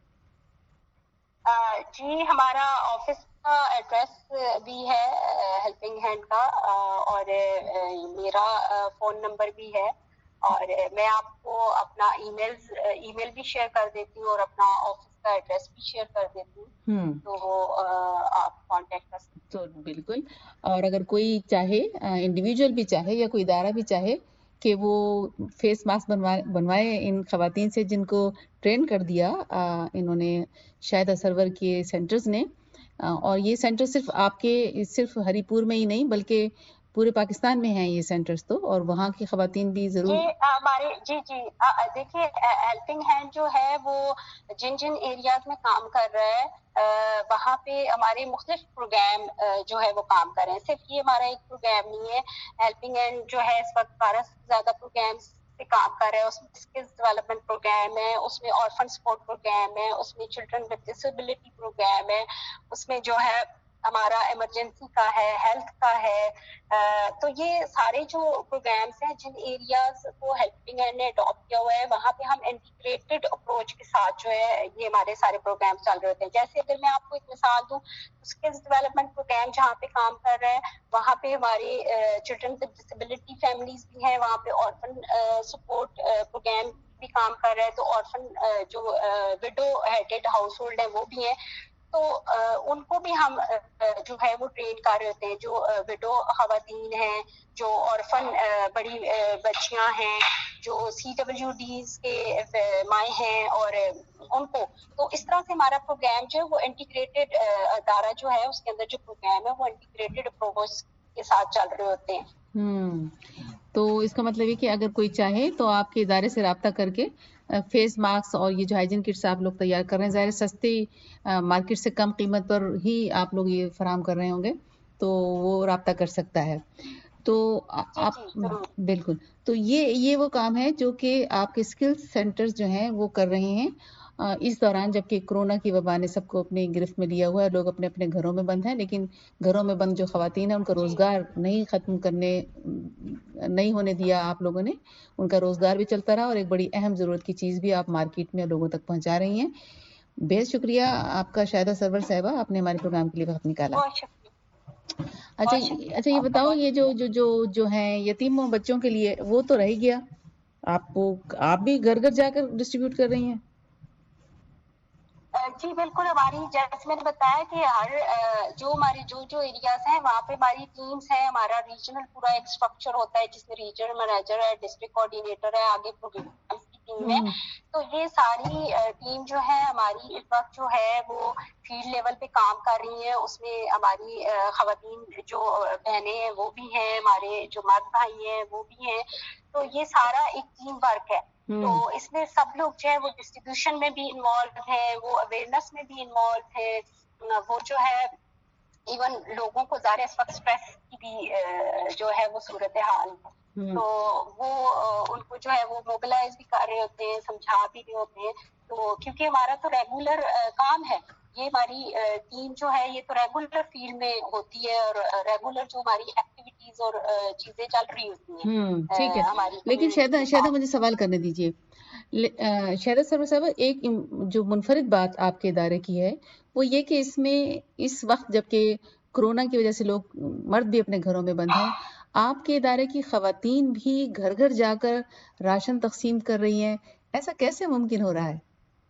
جی ہمارا آفس کا ایڈریس بھی ہے ہیلپنگ ہینڈ کا, اور میرا فون نمبر بھی ہے, اور میں آپ کو اپنا ای میل ای میل بھی شیئر کر دیتی ہوں اور اپنا آفس کا ایڈریس بھی شیئر کر دیتی ہوں, تو آپ کانٹیکٹ کر سکتے. تو بالکل, اور اگر کوئی چاہے انڈیویجول بھی چاہے یا کوئی ادارہ بھی چاہے کہ وہ فیس ماسک بنوائے بنوائے ان خواتین سے جن کو ٹرین کر دیا انہوں نے شاہدہ سرور کے سینٹرز نے, اور یہ سینٹر صرف آپ کے صرف ہری پور میں ہی نہیں بلکہ پورے پاکستان میں ہیں یہ سینٹرز تو، اور وہاں کی خواتین بھی ضرور. یہ ہمارے جی جی دیکھیے ہیلپنگ ہینڈ جو ہے وہ جن جن ایریاز میں کام کر رہا ہے وہاں پہ ہمارے مختلف پروگرام جو ہے وہ کام کر رہے ہیں. صرف یہ ہمارا ایک پروگرام نہیں ہے. ہیلپنگ ہینڈ جو ہے اس وقت بارہ سے زیادہ پروگرامس پہ کام کر رہے ہیں. اس میں اسکلز ڈیولپمنٹ پروگرام ہے، اس میں آرفن سپورٹ پروگرام ہے، اس میں چلڈرن ود ڈسیبلٹی پروگرام ہے، اس میں جو ہے ہمارا ایمرجنسی کا ہے، ہیلتھ کا ہے. تو یہ سارے جو پروگرامس ہیں جن ایریاز کو ہیلپنگ ہینڈ نے اڈاپٹ کیا ہوا ہے وہاں پہ ہم انٹیگریٹڈ اپروچ کے ساتھ جو ہے یہ ہمارے سارے پروگرام چل رہے ہوتے ہیں. جیسے اگر میں آپ کو ایک مثال دوں، اسکلز ڈیولپمنٹ پروگرام جہاں پہ کام کر رہا ہے وہاں پہ ہمارے چلڈرن ود ڈسیبلٹی فیملیز بھی ہیں، وہاں پہ آرفن سپورٹ پروگرام بھی کام کر رہا ہے. تو آرفن جو وڈو ہیڈڈ ہاؤس ہولڈ ہے وہ بھی ہیں، تو ان کو بھی ہم جو ہے وہ ٹرین کر رہے ہوتے ہیں. جو وڈو خواتین ہیں، جو آرفن بڑی بچیاں ہیں، جو سی ڈبلیو ڈیز کے مائیں ہیں، اور ان کو تو اس طرح سے ہمارا پروگرام جو ہے وہ انٹیگریٹڈ ادارہ جو ہے اس کے اندر جو پروگرام ہے وہ انٹیگریٹڈ اپروچ کے ساتھ چل رہے ہوتے ہیں. ہوں تو اس کا مطلب یہ کہ اگر کوئی چاہے تو آپ کے ادارے سے رابطہ کر کے فیس ماسک اور یہ جو ہائیجین کٹس آپ لوگ تیار کر رہے ہیں، ظاہر سستی مارکیٹ سے کم قیمت پر ہی آپ لوگ یہ فراہم کر رہے ہوں گے، تو وہ رابطہ کر سکتا ہے. تو آپ بالکل، تو یہ یہ وہ کام ہے جو کہ آپ کے اسکل سینٹرز جو ہیں وہ کر رہے ہیں اس دوران، جبکہ کورونا کی وبا نے سب کو اپنی گرفت میں لیا ہوا ہے. لوگ اپنے اپنے گھروں میں بند ہیں، لیکن گھروں میں بند جو خواتین ہیں ان کا روزگار نہیں ختم کرنے نہیں ہونے دیا آپ لوگوں نے. ان کا روزگار بھی چلتا رہا اور ایک بڑی اہم ضرورت کی چیز بھی آپ مارکیٹ میں لوگوں تک پہنچا رہی ہیں. بہت شکریہ آپ کا شاہدہ سرور صاحبہ، آپ نے ہمارے پروگرام کے لیے وقت نکالا. اچھا اچھا یہ بتاؤ، یہ جو جو جو جو ہیں یتیم بچوں کے لیے وہ تو رہ گیا، آپ کو آپ بھی گھر گھر جا کر ڈسٹریبیوٹ کر رہی ہیں؟ جی بالکل، ہماری جیسے میں نے بتایا کہ ہر جو ہمارے جو جو ایریاز ہیں وہاں پہ ہماری ٹیمز ہیں. ہمارا ریجنل پورا ایک اسٹرکچر ہوتا ہے جس میں ریجنل مینیجر ہے، ڈسٹرکٹ کوآرڈینیٹر ہے، آگے پروگرامس کی ٹیم ہے. تو یہ ساری ٹیم جو ہے ہماری اس وقت جو ہے وہ فیلڈ لیول پہ کام کر رہی ہیں. اس میں ہماری خواتین جو بہنیں ہیں وہ بھی ہیں، ہمارے جو مرد بھائی ہیں وہ بھی ہیں. تو یہ سارا ایک ٹیم ورک ہے. تو اس میں سب لوگ جو ہے وہ ڈسٹریبیوشن میں بھی انوالو ہیں، وہ اویئرنیس میں بھی انوالو ہیں. وہ جو ہے ایون لوگوں کو ظاہر اس وقت اسٹریس کی بھی جو ہے وہ صورت حال ہے، تو وہ ان کو جو ہے وہ موبلائز بھی کر رہے ہوتے ہیں، سمجھا بھی رہے ہوتے ہیں. تو کیونکہ ہمارا تو ریگولر کام ہے، یہ ہماری ٹیم جو ہے یہ تو ریگولر فیلڈ میں ہوتی ہے، اور ریگولر جو ہماری ایکٹیویٹیز اور چیزیں چل رہی ہوتی ہیں. ٹھیک ہے، لیکن شاہدہ شاہدہ مجھے سوال کرنے دیجیے. شاہدہ سرور صاحب، ایک جو منفرد بات آپ کے ادارے کی ہے وہ یہ کہ اس میں اس وقت جبکہ کورونا کی وجہ سے لوگ مرد بھی اپنے گھروں میں بند ہیں، آپ کے ادارے کی خواتین بھی گھر گھر جا کر راشن تقسیم کر رہی ہیں. ایسا کیسے ممکن ہو رہا ہے؟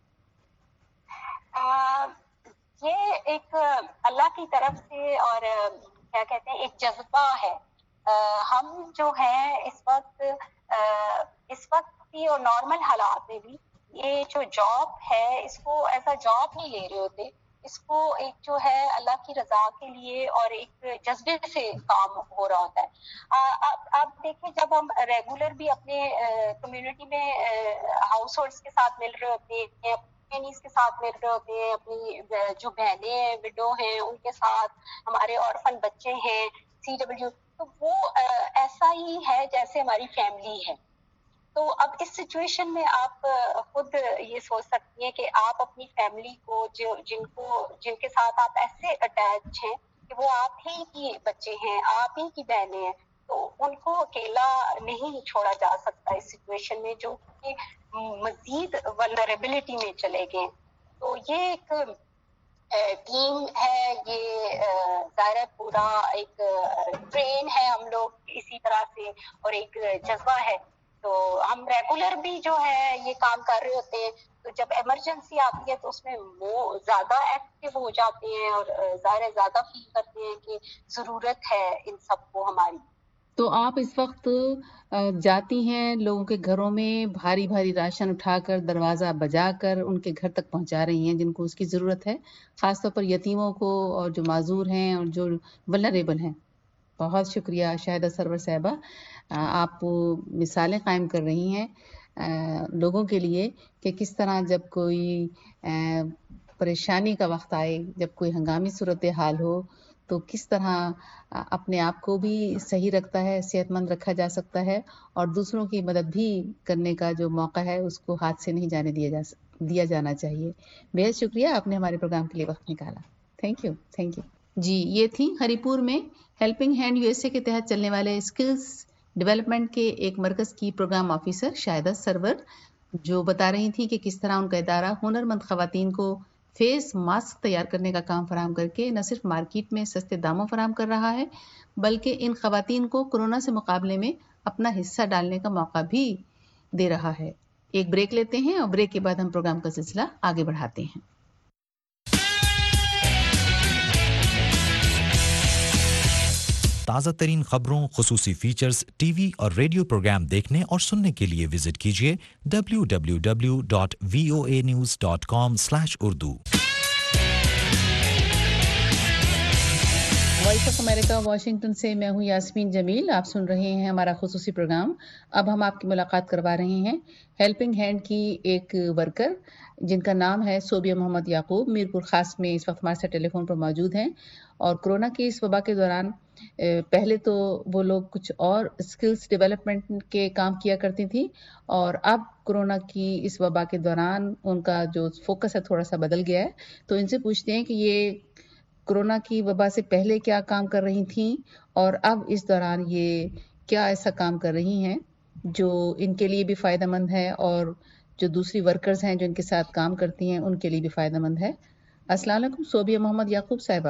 یہ ایک اللہ کی طرف سے اور کیا کہتے ہیں ایک جذبہ ہے. ہم جو ہے اس وقت اس وقت بھی اور نارمل حالات میں بھی یہ جو جاب ہے اس کو ایسا جاب نہیں لے رہے ہوتے. اس کو ایک جو ہے اللہ کی رضا کے لیے اور ایک جذبے سے کام ہو رہا ہوتا ہے. آپ دیکھیں، جب ہم ریگولر بھی اپنے کمیونٹی میں ہاؤس ہولڈس کے ساتھ مل رہے ہوتے ہیں، کے ساتھ مل رہے ہوتے ہیں، اپنی جو بہنیں ہیں وڈو ہیں ان کے ساتھ، ہمارے آرفن بچے ہیں، سی ڈبلیو، تو وہ ایسا ہی ہے جیسے ہماری فیملی ہے. تو اب اس سچویشن میں آپ خود یہ سوچ سکتی ہیں کہ آپ اپنی فیملی کو جو جن کو جن کے ساتھ آپ ایسے اٹیچ ہیں کہ وہ آپ ہی کی بچے ہیں، آپ ہی کی بہنیں ہیں، تو ان کو اکیلا نہیں چھوڑا جا سکتا اس سچویشن میں جو کہ مزید ولنریبلٹی میں چلے گئے. تو یہ ایک ٹیم ہے، یہ ظاہر پورا ایک ٹرین ہے ہم لوگ اسی طرح سے، اور ایک جذبہ ہے. تو ہم ریگولر بھی جو ہے یہ کام کر رہے ہوتے ہیں. تو جب ایمرجنسی آتی ہے تو اس میں وہ زیادہ ایکٹیو ہو جاتے ہیں اور ظاہر زیادہ فیل کرتے ہیں کہ ضرورت ہے ان سب کو ہماری. تو آپ اس وقت جاتی ہیں لوگوں کے گھروں میں، بھاری بھاری راشن اٹھا کر دروازہ بجا کر ان کے گھر تک پہنچا رہی ہیں جن کو اس کی ضرورت ہے، خاص طور پر یتیموں کو اور جو معذور ہیں اور جو ولنریبل ہیں. بہت شکریہ شاہدہ سرور صاحبہ، آپ مثالیں قائم کر رہی ہیں لوگوں کے لیے کہ کس طرح جب کوئی پریشانی کا وقت آئے، جب کوئی ہنگامی صورتحال ہو تو کس طرح اپنے آپ کو بھی صحیح رکھتا ہے، صحت مند رکھا جا سکتا ہے، اور دوسروں کی مدد بھی کرنے کا جو موقع ہے اس کو ہاتھ سے نہیں جانے دیا جا دیا جانا چاہیے۔ بہت شکریہ، آپ نے ہمارے پروگرام کے لیے وقت نکالا۔ تھینک یو تھینک یو جی، یہ تھی ہری پور میں helping hand U S A کے تحت چلنے والے اسکلز ڈیولپمنٹ کے ایک مرکز کی پروگرام آفیسر شاہدہ سرور، جو بتا رہی تھی کہ کس طرح ان کا ادارہ ہنر مند خواتین کو فیس ماسک تیار کرنے کا کام فراہم کر کے نہ صرف مارکیٹ میں سستے داموں فراہم کر رہا ہے، بلکہ ان خواتین کو کورونا سے مقابلے میں اپنا حصہ ڈالنے کا موقع بھی دے رہا ہے۔ ایک بریک لیتے ہیں اور بریک کے بعد ہم پروگرام کا سلسلہ آگے بڑھاتے ہیں۔ تازہ ترین خبروں، خصوصی فیچرز، ٹی وی اور ریڈیو پروگرام دیکھنے اور سننے کے لیے وزٹ کیجیے W W W dot V O A news dot com slash Urdu. Voice of America Washington سے میں ہوں یاسمین جمیل، آپ سن رہے ہیں ہمارا خصوصی پروگرام۔ اب ہم آپ کی ملاقات کروا رہے ہیں ہیلپنگ ہینڈ کی ایک ورکر جن کا نام ہے صوبیہ محمد یعقوب، میرپور خاص میں اس وقت ہمارے ساتھ ٹیلی فون پر موجود ہیں۔ اور کرونا کی اس وبا کے دوران پہلے تو وہ لوگ کچھ اور اسکلز ڈیولپمنٹ کے کام کیا کرتی تھیں، اور اب کرونا کی اس وبا کے دوران ان کا جو فوکس ہے تھوڑا سا بدل گیا ہے۔ تو ان سے پوچھتے ہیں کہ یہ کرونا کی وبا سے پہلے کیا کام کر رہی تھیں اور اب اس دوران یہ کیا ایسا کام کر رہی ہیں جو ان کے لیے بھی فائدہ مند ہے اور جو دوسری ورکرز ہیں جو ان کے ساتھ کام کرتی ہیں ان کے لیے بھی فائدہ مند ہے۔ السلام علیکم صوبیہ محمد یعقوب صاحبہ۔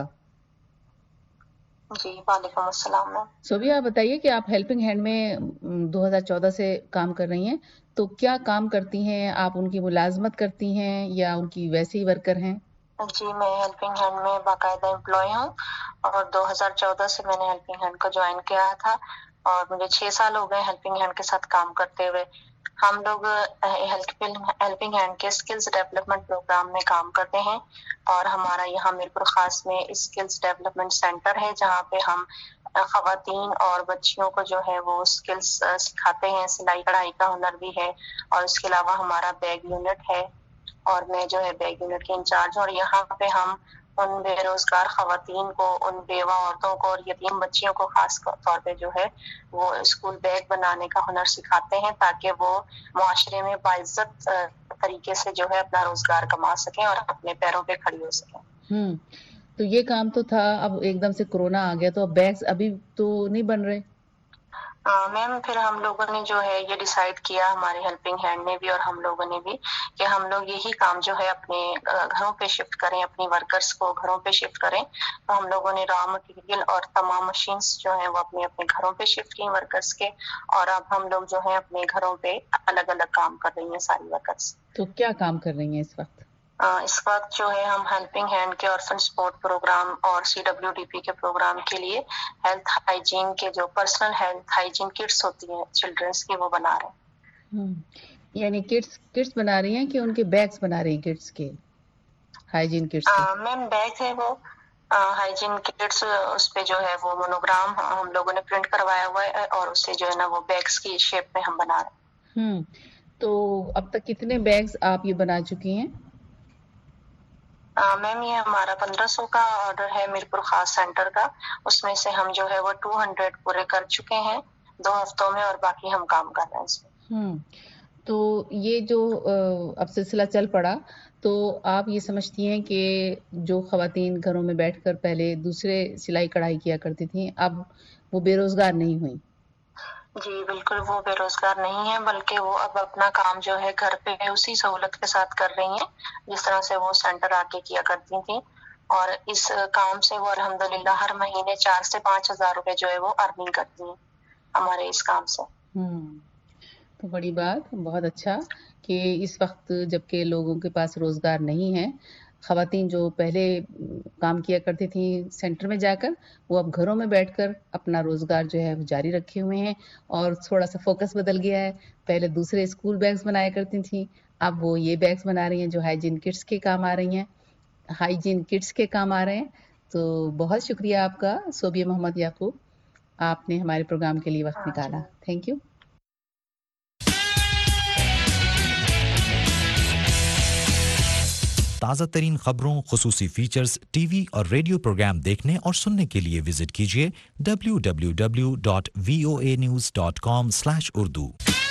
جی وعلیکم السلام۔ صوبیہ، آپ بتائیے کہ آپ ہیلپنگ ہینڈ میں دو ہزار چودہ سے کام کر رہی ہیں، تو کیا کام کرتی ہیں آپ؟ ان کی ملازمت کرتی ہیں یا ان کی ویسے ہی ورکر ہیں؟ جی میں ہیلپنگ ہینڈ میں باقاعدہ امپلائی ہوں، اور دو ہزار چودہ سے میں نے ہیلپنگ ہینڈ کو جوائن کیا تھا، اور مجھے چھ سال ہو گئے ہیلپنگ ہینڈ کے ساتھ کام کرتے ہوئے۔ ہم لوگ ہیلپنگ ہینڈ کے اسکلز ڈیولپمنٹ پروگرام میں کام کرتے ہیں، اور ہمارا یہاں میرپور خاص میں اسکلز ڈیولپمنٹ سینٹر ہے جہاں پہ ہم خواتین اور بچیوں کو جو ہے وہ اسکلز سکھاتے ہیں۔ سلائی کڑھائی کا ہنر بھی ہے، اور اس کے علاوہ ہمارا بیگ یونٹ ہے، اور میں جو ہے بیگ یونٹ کی انچارج ہوں۔ اور یہاں پہ ہم ان بے روزگار خواتین کو، ان بیوہ عورتوں کو اور یتیم بچیوں کو خاص طور پہ جو ہے وہ اسکول بیگ بنانے کا ہنر سکھاتے ہیں، تاکہ وہ معاشرے میں باعزت طریقے سے جو ہے اپنا روزگار کما سکیں اور اپنے پیروں پہ کھڑی ہو سکیں۔ ہوں تو یہ کام تو تھا، اب ایک دم سے کورونا آ گیا تو اب بیگز ابھی تو نہیں بن رہے؟ میم پھر ہم لوگوں نے جو ہے یہ ڈیسائیڈ کیا، ہمارے ہیلپنگ ہینڈ نے بھی اور ہم لوگوں نے بھی، کہ ہم لوگ یہی کام جو ہے اپنے گھروں پہ شفٹ کریں، اپنی ورکرز کو گھروں پہ شفٹ کریں۔ تو ہم لوگوں نے را مٹیریل اور تمام مشینز جو ہیں وہ اپنے اپنے گھروں پہ شفٹ کی ورکرز کے، اور اب ہم لوگ جو ہے اپنے گھروں پہ الگ الگ کام کر رہی ہیں ساری ورکرز۔ تو کیا کام کر رہی ہیں اس وقت؟ اس وقت جو ہے ہم ہیلپنگ ہینڈ کے آرفن سپورٹ پروگرام اور سی ڈبلیو ڈی پی کے پروگرام کے لیے ہیلتھ ہائیجین کے جو پرسنل ہیلتھ ہائیجین کٹس ہوتی ہیں چلڈرنس کی، وہ بنا رہے ہیں۔ یعنی کٹس کٹس بنا رہی ہیں کہ ان کے بیگز بنا رہی ہیں کٹس کے، ہائیجین کٹس کے؟ میم بیگ ہے وہ ہائیجین کٹس، اس پہ جو ہے وہ مونوگرام ہم لوگوں نے پرنٹ کروایا ہوا ہے، اور اس سے جو ہے نا وہ بیگز کی شیپ میں ہم بنا رہے ہیں۔ ہوں تو اب تک کتنے بیگز آپ یہ بنا چکی ہیں؟ میم یہ ہمارا پندرہ سو کا آرڈر ہے میرپور خاص سینٹر کا، اس میں سے ہم جو ہے وہ ٹو ہنڈریڈ پورے کر چکے ہیں دو ہفتوں میں، اور باقی ہم کام کر رہے ہیں اس میں۔ ہوں تو یہ جو اب سلسلہ چل پڑا، تو آپ یہ سمجھتی ہیں کہ جو خواتین گھروں میں بیٹھ کر پہلے دوسرے سلائی کڑھائی کیا کرتی تھیں اب وہ بے روزگار نہیں ہوئیں؟ جی بالکل، وہ بے روزگار نہیں ہیں، بلکہ وہ اب اپنا کام جو ہے گھر پہ اسی سہولت کے ساتھ کر رہی ہیں جس طرح سے وہ سینٹر آ کے کیا کرتی تھیں، اور اس کام سے وہ الحمدللہ ہر مہینے چار سے پانچ ہزار روپے جو ہے وہ ارننگ کرتی ہیں ہمارے اس کام سے۔ ہوں تو بڑی بات، بہت اچھا کہ اس وقت جب کہ لوگوں کے پاس روزگار نہیں ہے، خواتین جو پہلے کام کیا کرتی تھیں سینٹر میں جا کر، وہ اب گھروں میں بیٹھ کر اپنا روزگار جو ہے وہ جاری رکھے ہوئے ہیں، اور تھوڑا سا فوکس بدل گیا ہے۔ پہلے دوسرے اسکول بیگز بنایا کرتی تھیں، اب وہ یہ بیگز بنا رہی ہیں جو ہائیجین کٹس کے کام آ رہی ہیں ہائیجین کٹس کے کام آ رہے ہیں۔ تو بہت شکریہ آپ کا صوبیہ محمد یعقوب، आपने हमारे प्रोग्राम के लिए वक्त निकाला. Thank you. ताज़ा तरीन खबरों, खुसूसी फीचर्स, टीवी और रेडियो प्रोग्राम देखने और सुनने के लिए विजिट कीजिए W W W dot V O A news dot com slash Urdu.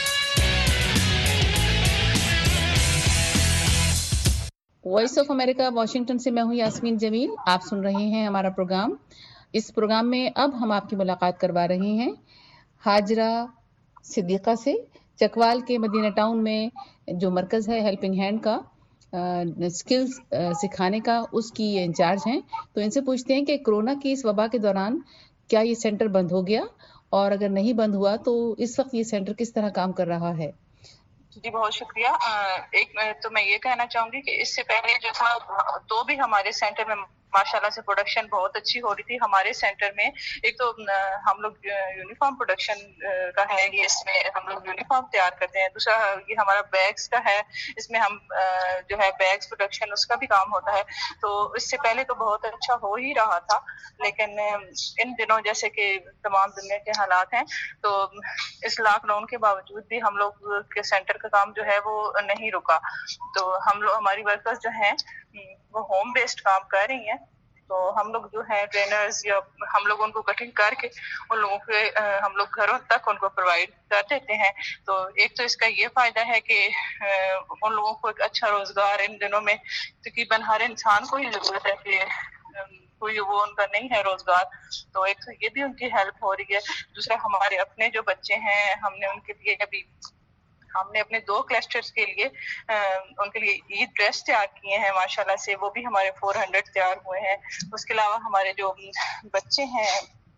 Voice of America Washington से मैं हूं यास्मीन जमील. आप सुन रहे हैं हमारा प्रोग्राम. इस प्रोग्राम में अब हम आपकी मुलाकात करवा रहे हैं हाजरा सिद्दीक़ा से. चकवाल के मदीना टाउन में जो मरकज़ है हेल्पिंग हैंड का, स्किल्स सिखाने का, उसकी ये इंचार्ज हैं. तो इनसे पूछते हैं कि कोरोना की इस वबा के दौरान क्या ये सेंटर बंद हो गया, और अगर नहीं बंद हुआ तो इस वक्त ये सेंटर किस तरह काम कर रहा है. जी बहुत शुक्रिया. एक तो मैं ये कहना चाहूंगी कि इससे पहले जो था तो भी हमारे सेंटर में माशाल्लाह से प्रोडक्शन बहुत अच्छी हो रही थी. हमारे सेंटर में एक तो हम लोग यूनिफॉर्म प्रोडक्शन का है, ये इसमें हम लोग यूनिफॉर्म तैयार करते हैं. दूसरा ये हमारा बैग्स का है, इसमें हम जो है बैग्स प्रोडक्शन उसका भी काम होता है. तो इससे पहले तो बहुत अच्छा हो ही रहा था, लेकिन इन दिनों जैसे कि तमाम दुनिया के हालात हैं, तो इस लॉकडाउन के बावजूद भी हम लोग के सेंटर का काम जो है वो नहीं रुका. तो हम लोग हमारी वर्कर्स जो हैं वो होम बेस्ड काम कर रही हैं. तो हम लोग जो है ट्रेनर्स या हम लोग उनको कटिंग करके उन लोगों के हम लोग घरों तक उनको प्रोवाइड कर देते हैं. तो एक तो इसका ये फायदा है कि उन लोगों को एक अच्छा रोजगार इन दिनों में तकरीबन हर इंसान को ही जरूरत है कि कोई वो उनका नहीं है रोजगार, तो एक तो ये भी उनकी हेल्प हो रही है. दूसरा हमारे अपने जो बच्चे हैं, हमने उनके लिए अभी हमने अपने दो क्लस्टर्स के लिए आ, उनके लिए ईद ड्रेस तैयार किए हैं माशाल्लाह से, वो भी हमारे चार सौ तैयार हुए हैं. उसके अलावा हमारे जो बच्चे हैं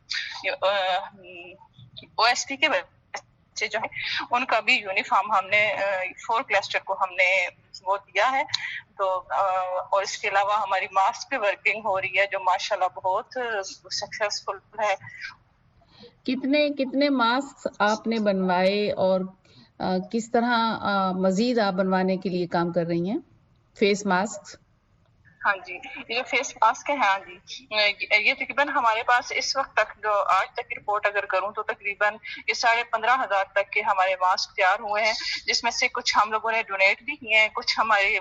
ओएसटी के बच्चे जो हैं उनका भी यूनिफॉर्म हमने फोर क्लस्टर को हमने वो दिया है. तो और इसके अलावा हमारी मास्क पे वर्किंग हो रही है जो माशाल्लाह बहुत सक्सेसफुल है. कितने कितने मास्क आपने बनवाए और आ, किस तरह मजीद आप बनवाने के लिए काम कर रही हैं फेस मास्क? हाँ जी, ये जो फेस मास्क है, हाँ जी, ये तकरीबन हमारे पास इस वक्त तक जो आज तक की रिपोर्ट अगर करूं तो तकरीबन ये साढ़े पंद्रह हजार तक के हमारे मास्क तैयार हुए हैं, जिसमें से कुछ हम लोगों ने डोनेट भी किए हैं, कुछ हमारे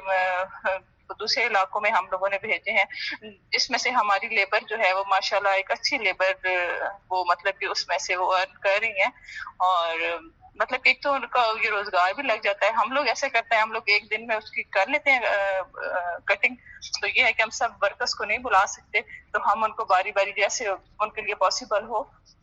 दूसरे इलाकों में हम लोगों ने भेजे हैं. इसमें से हमारी लेबर जो है वो माशाल्लाह एक अच्छी लेबर वो मतलब कि उसमें से वो अर्न कर रही है. और मतलब एक तो उनका ये रोजगार भी लग जाता है. हम लोग ऐसे करते हैं, हम लोग एक दिन में उसकी कर लेते हैं आ, आ, कटिंग. तो ये है कि हम सब वर्कर्स को नहीं बुला सकते, तो हम उनको बारी बारी जैसे उनके लिए पॉसिबल हो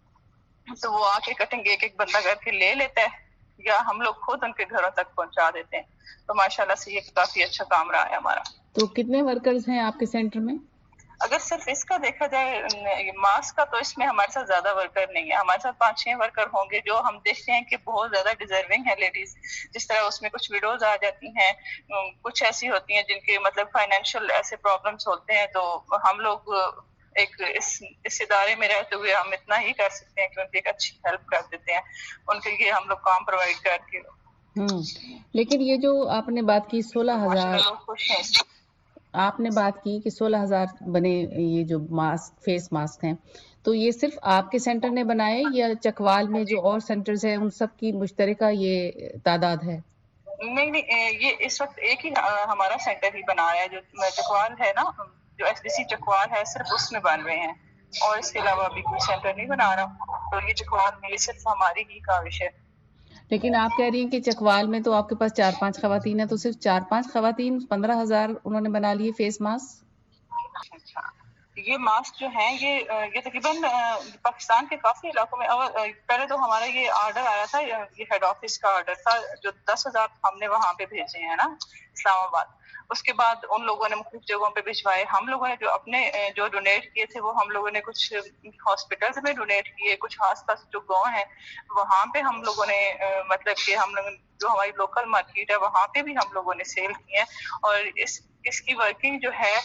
तो वो आके कटिंग एक एक बंदा करके ले लेता है, या हम लोग खुद उनके घरों तक पहुंचा देते हैं. तो माशाल्लाह से ये काफी अच्छा काम रहा है हमारा. तो कितने वर्कर्स हैं आपके सेंटर में? अगर सिर्फ इसका देखा जाए मास्क का, तो इसमें हमारे साथ ज्यादा वर्कर नहीं है. हमारे साथ पांच छह वर्कर होंगे जो हम देखते हैं कि बहुत ज्यादा डिजर्विंग है लेडीज. जिस तरह उसमें कुछ विडोज आ जाती हैं, कुछ ऐसी होती हैं जिनके मतलब फाइनेंशियल ऐसे प्रॉब्लम्स होते हैं, तो हम लोग एक इस इस इदारे में रहते हुए हम इतना ही कर सकते हैं कि उनकी एक अच्छी हेल्प कर देते हैं, उनके लिए हम लोग काम प्रोवाइड करके. हम्म लेकिन ये जो आपने बात की सोलह हजार लोग खुश हैं. आपने बात की कि सोलह हजार बने ये जो मास्क फेस मास्क हैं, तो ये सिर्फ आपके सेंटर ने बनाए या चकवाल में जो और सेंटर्स हैं उन सब की मुश्तरका ये तादाद है? नहीं नहीं, ये इस वक्त एक ही हमारा सेंटर ही बना रहा है. जो चकवाल है ना, जो एसडीसी चकवाल है, सिर्फ उसमें बन रहे हैं, और इसके अलावा अभी कोई सेंटर नहीं बना रहा. तो ये चकवाल में ये सिर्फ हमारी ही काविश है. लेकिन आप कह रही हैं कि चकवाल में तो आपके पास चार पांच खवातीन है, तो सिर्फ चार पांच खवातीन पंद्रह हजार उन्होंने बना लिए फेस मास्क. अच्छा, ये मास्क जो हैं ये ये तकरीबन पाकिस्तान के काफी इलाकों में. पहले तो हमारा ये ऑर्डर आया था, ये हेड ऑफिस का ऑर्डर था, जो दस हजार हमने वहां पे भेजे हैं ना इस्लामाबाद. उसके बाद उन लोगों ने मुख्तलिफ जगहों पे भिजवाए. हम लोगों ने जो अपने जो डोनेट किए थे वो हम लोगों ने कुछ हॉस्पिटल्स में डोनेट किए, कुछ आसपास जो गांव हैं वहां पे हम लोगों ने मतलब कि हम लोग जो हमारी लोकल मार्केट है वहां पे भी हम लोगों ने सेल किए हैं. और इस इसकी वर्किंग जो है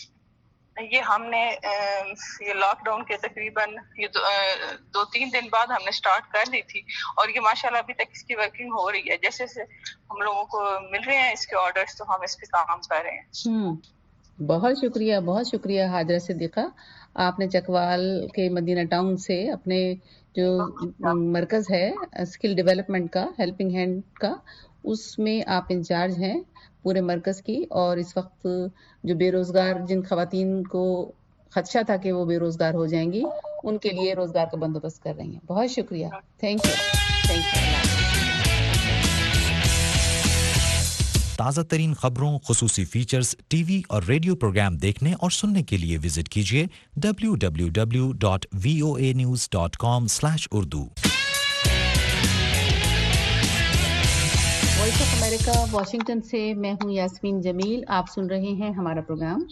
ये हमने ये लॉकडाउन के तकरीबन ये दो, दो तीन दिन बाद हमने स्टार्ट कर दी थी, और ये माशाल्लाह अभी तक इसकी वर्किंग हो रही है. जैसे जैसे हम लोगों को मिल रहे हैं इसके ऑर्डर्स तो हम इस पे काम कर रहे हैं. हम्म बहुत शुक्रिया, बहुत शुक्रिया हाजरा सिद्दीक़ा। आपने चकवाल के मदीना टाउन से अपने जो मरकज़ है स्किल डेवलपमेंट का, हेल्पिंग हैंड का, उसमें आप इंचार्ज हैं पूरे मरकज़ की, और इस वक्त जो बेरोज़गार जिन ख़वातीन को खदशा था कि वो बेरोज़गार हो जाएंगी, उनके लिए रोज़गार का बंदोबस्त कर रही हैं। बहुत शुक्रिया, थैंक यू, थैंक यू। ताज़ा तरीन खबरों, खुसूसी फीचर्स, टीवी और रेडियो प्रोग्राम देखने और सुनने के लिए विजिट कीजिए W W W dot V O A news dot com slash Urdu. Voice of America Washington से मैं हूं यास्मीन जमील। आप सुन रहे हैं हमारा प्रोग्राम।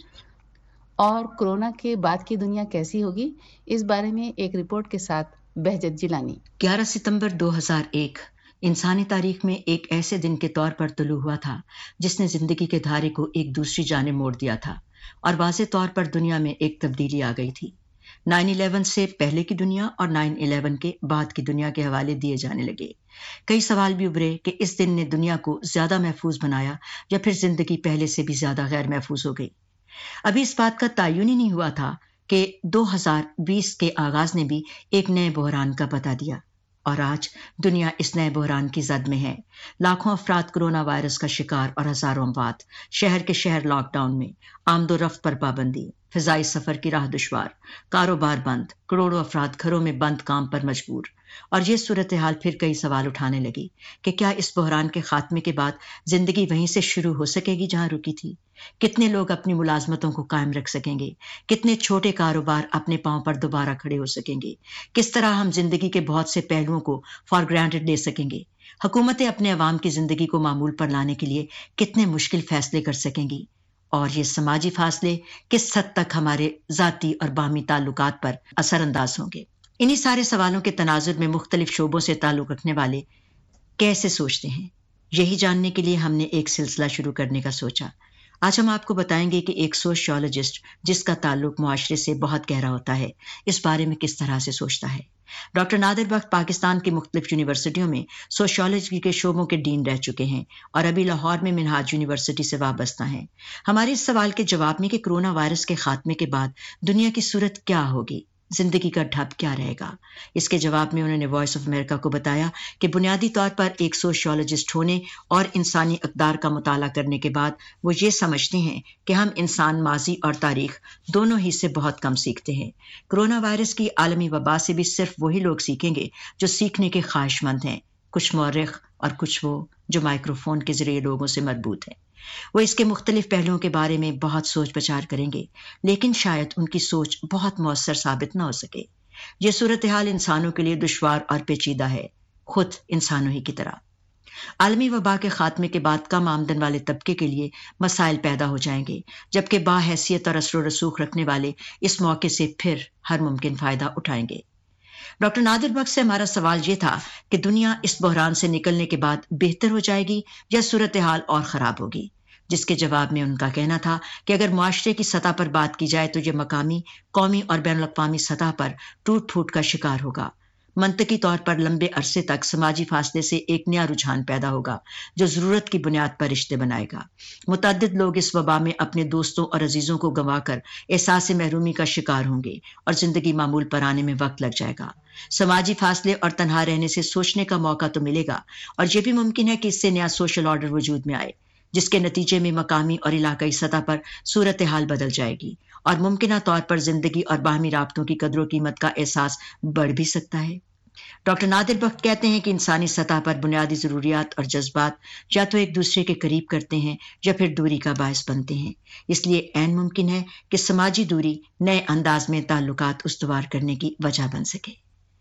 और कोरोना के बाद की दुनिया कैसी होगी, इस बारे में एक रिपोर्ट के साथ बहजत जिलानी। ग्यारह सितंबर दो हज़ार एक इंसानी तारीख में एक ऐसे दिन के तौर पर तुलू हुआ था जिसने जिंदगी के धारे को एक दूसरी जाने मोड़ दिया था और वाज़े तौर पर दुनिया में एक तब्दीली आ गई थी। नाइन इलेवन से पहले की दुनिया और नाइन इलेवन के बाद की दुनिया के हवाले दिए जाने लगे। कई सवाल भी उभरे कि इस दिन ने दुनिया को ज्यादा महफूज बनाया या फिर जिंदगी पहले से भी ज्यादा गैर महफूज हो गई। अभी इस बात का तायुन ही नहीं हुआ था कि दो हज़ार बीस के आगाज ने भी एक नए बहरान का पता दिया और आज दुनिया इस नए बहरान की जद में है। लाखों अफराद कोरोना वायरस का शिकार और हजारों अमवात, शहर के शहर लॉकडाउन में, आमदोरफ्त पर पाबंदी, फिजाई सफर की राह दुश्वार, कारोबार बंद, करोड़ों अफराद घरों में बंद काम पर मजबूर। और ये सूरत हाल फिर कई सवाल उठाने लगी कि क्या इस बहरान के खात्मे के बाद जिंदगी वहीं से शुरू हो सकेगी जहां रुकी थी? कितने लोग अपनी मुलाजमतों को कायम रख सकेंगे? कितने छोटे कारोबार अपने पांव पर दोबारा खड़े हो सकेंगे? किस तरह हम जिंदगी के बहुत से पहलुओं को फॉर ग्रांटेड ले सकेंगे? हुकूमतें अपने अवाम की जिंदगी को मामूल पर लाने के लिए कितने मुश्किल फैसले कर सकेंगी? और ये समाजी फासले किस हद तक हमारे जाती और बाहमी ताल्लुकात पर असरअंदाज होंगे? इन्हीं सारे सवालों के तनाजुर में मुख्तलिफ शोबों से ताल्लुक रखने वाले कैसे सोचते हैं, यही जानने के लिए हमने एक सिलसिला शुरू करने का सोचा। आज हम आपको बताएंगे कि एक सोशियोलॉजिस्ट जिसका ताल्लुक मुआशरे से बहुत गहरा होता है, इस बारे में किस तरह से सोचता है। डॉक्टर नादिर बख्त पाकिस्तान की मुख्तलिफ यूनिवर्सिटियों में सोशियोलॉजी के शोबों के डीन रह चुके हैं और अभी लाहौर में मिनहाज यूनिवर्सिटी से वाबस्ता हैं। हमारे इस सवाल के जवाब में कि कोरोना वायरस के खात्मे के बाद दुनिया की सूरत क्या होगी, जिंदगी का ढब क्या रहेगा, इसके जवाब में उन्होंने वॉइस ऑफ अमेरिका को बताया कि बुनियादी तौर पर एक सोशियोलॉजिस्ट होने और इंसानी अक़दार का मुताला करने के बाद वो ये समझते हैं कि हम इंसान माजी और तारीख दोनों ही से बहुत कम सीखते हैं। कोरोना वायरस की आलमी वबा से भी सिर्फ वही लोग सीखेंगे जो सीखने के ख्वाहिशमंद हैं, कुछ मौरिख और कुछ वो जो माइक्रोफोन के जरिए लोगों से मरबूत हैं। वो इसके मुख्तलिफ पहलुओं के बारे में बहुत सोच विचार करेंगे, लेकिन शायद उनकी सोच बहुत मौसर साबित न हो सके। ये सूरत हाल इंसानों के लिए दुश्वार और पेचीदा है, खुद इंसानों ही की तरह। आलमी वबा के खात्मे के बाद कम आमदन वाले तबके के लिए मसाइल पैदा हो जाएंगे, जबकि बाहैसियत और असर रसूख रखने वाले इस मौके से फिर हर मुमकिन फायदा उठाएंगे। डॉक्टर नादिर बख्त से हमारा सवाल ये था कि दुनिया इस बहरान से निकलने के बाद बेहतर हो जाएगी या सूरत हाल और ख़राब होगी, जिसके जवाब में उनका कहना था कि अगर मुआशरे की सतह पर बात की जाए तो ये मकामी, कौमी और बैनुल अक़वामी सतह पर टूट फूट का शिकार होगा। मंतकी तौर पर लंबे अरसे तक समाजी फासले से एक नया रुझान पैदा होगा जो ज़रूरत की बुनियाद पर रिश्ते बनाएगा। मुतअद्दिद लोग इस वबा में अपने दोस्तों और अजीज़ों को गंवाकर एहसास महरूमी का शिकार होंगे और ज़िंदगी मामूल पर आने में वक्त लग जाएगा। समाजी फासले और तन्हा रहने से सोचने का मौका तो मिलेगा और यह भी मुमकिन है कि इससे नया सोशल ऑर्डर वजूद में आए, जिसके नतीजे में मकामी और इलाकाई सतह पर सूरत हाल बदल जाएगी और मुमकिन तौर पर जिंदगी और बाहमी राब्तों की कदरों कीमत का एहसास बढ़ भी सकता है। डॉक्टर नादिर बख्त कहते हैं कि इंसानी सतह पर बुनियादी ज़रूरियात और जज्बात या तो एक दूसरे के करीब करते हैं या फिर दूरी का बायस बनते हैं। इसलिए ऐन मुमकिन है कि समाजी दूरी नए अंदाज में ताल्लुकात उस्तवार करने की वजह बन सके।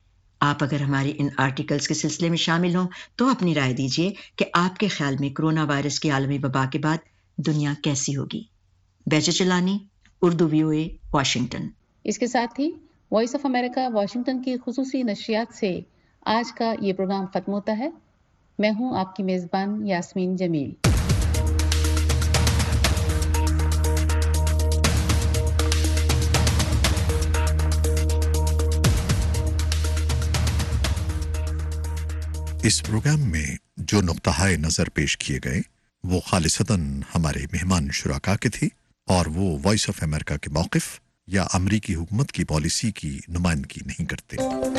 आप अगर हमारे इन आर्टिकल्स के सिलसिले में शामिल हों तो अपनी राय दीजिए कि आपके ख्याल में कोरोना वायरस की आलमी वबा के बाद दुनिया कैसी होगी। बैजे चलानी, उर्दू वीओए, वाशिंगटन। इसके साथ ही वॉइस ऑफ अमेरिका वाशिंगटन की खुसूसी नशरियात से आज का ये प्रोग्राम खत्म होता है। मैं हूं आपकी मेजबान यास्मीन जमील। इस प्रोग्राम में जो नुक्ता नज़र पेश किए गए वो खालिसतन हमारे मेहमान शुराका के थे और वो वॉइस ऑफ अमेरिका के मौक़िफ़ या अमरीकी हुकूमत की पॉलिसी की नुमाइंदगी नहीं करते।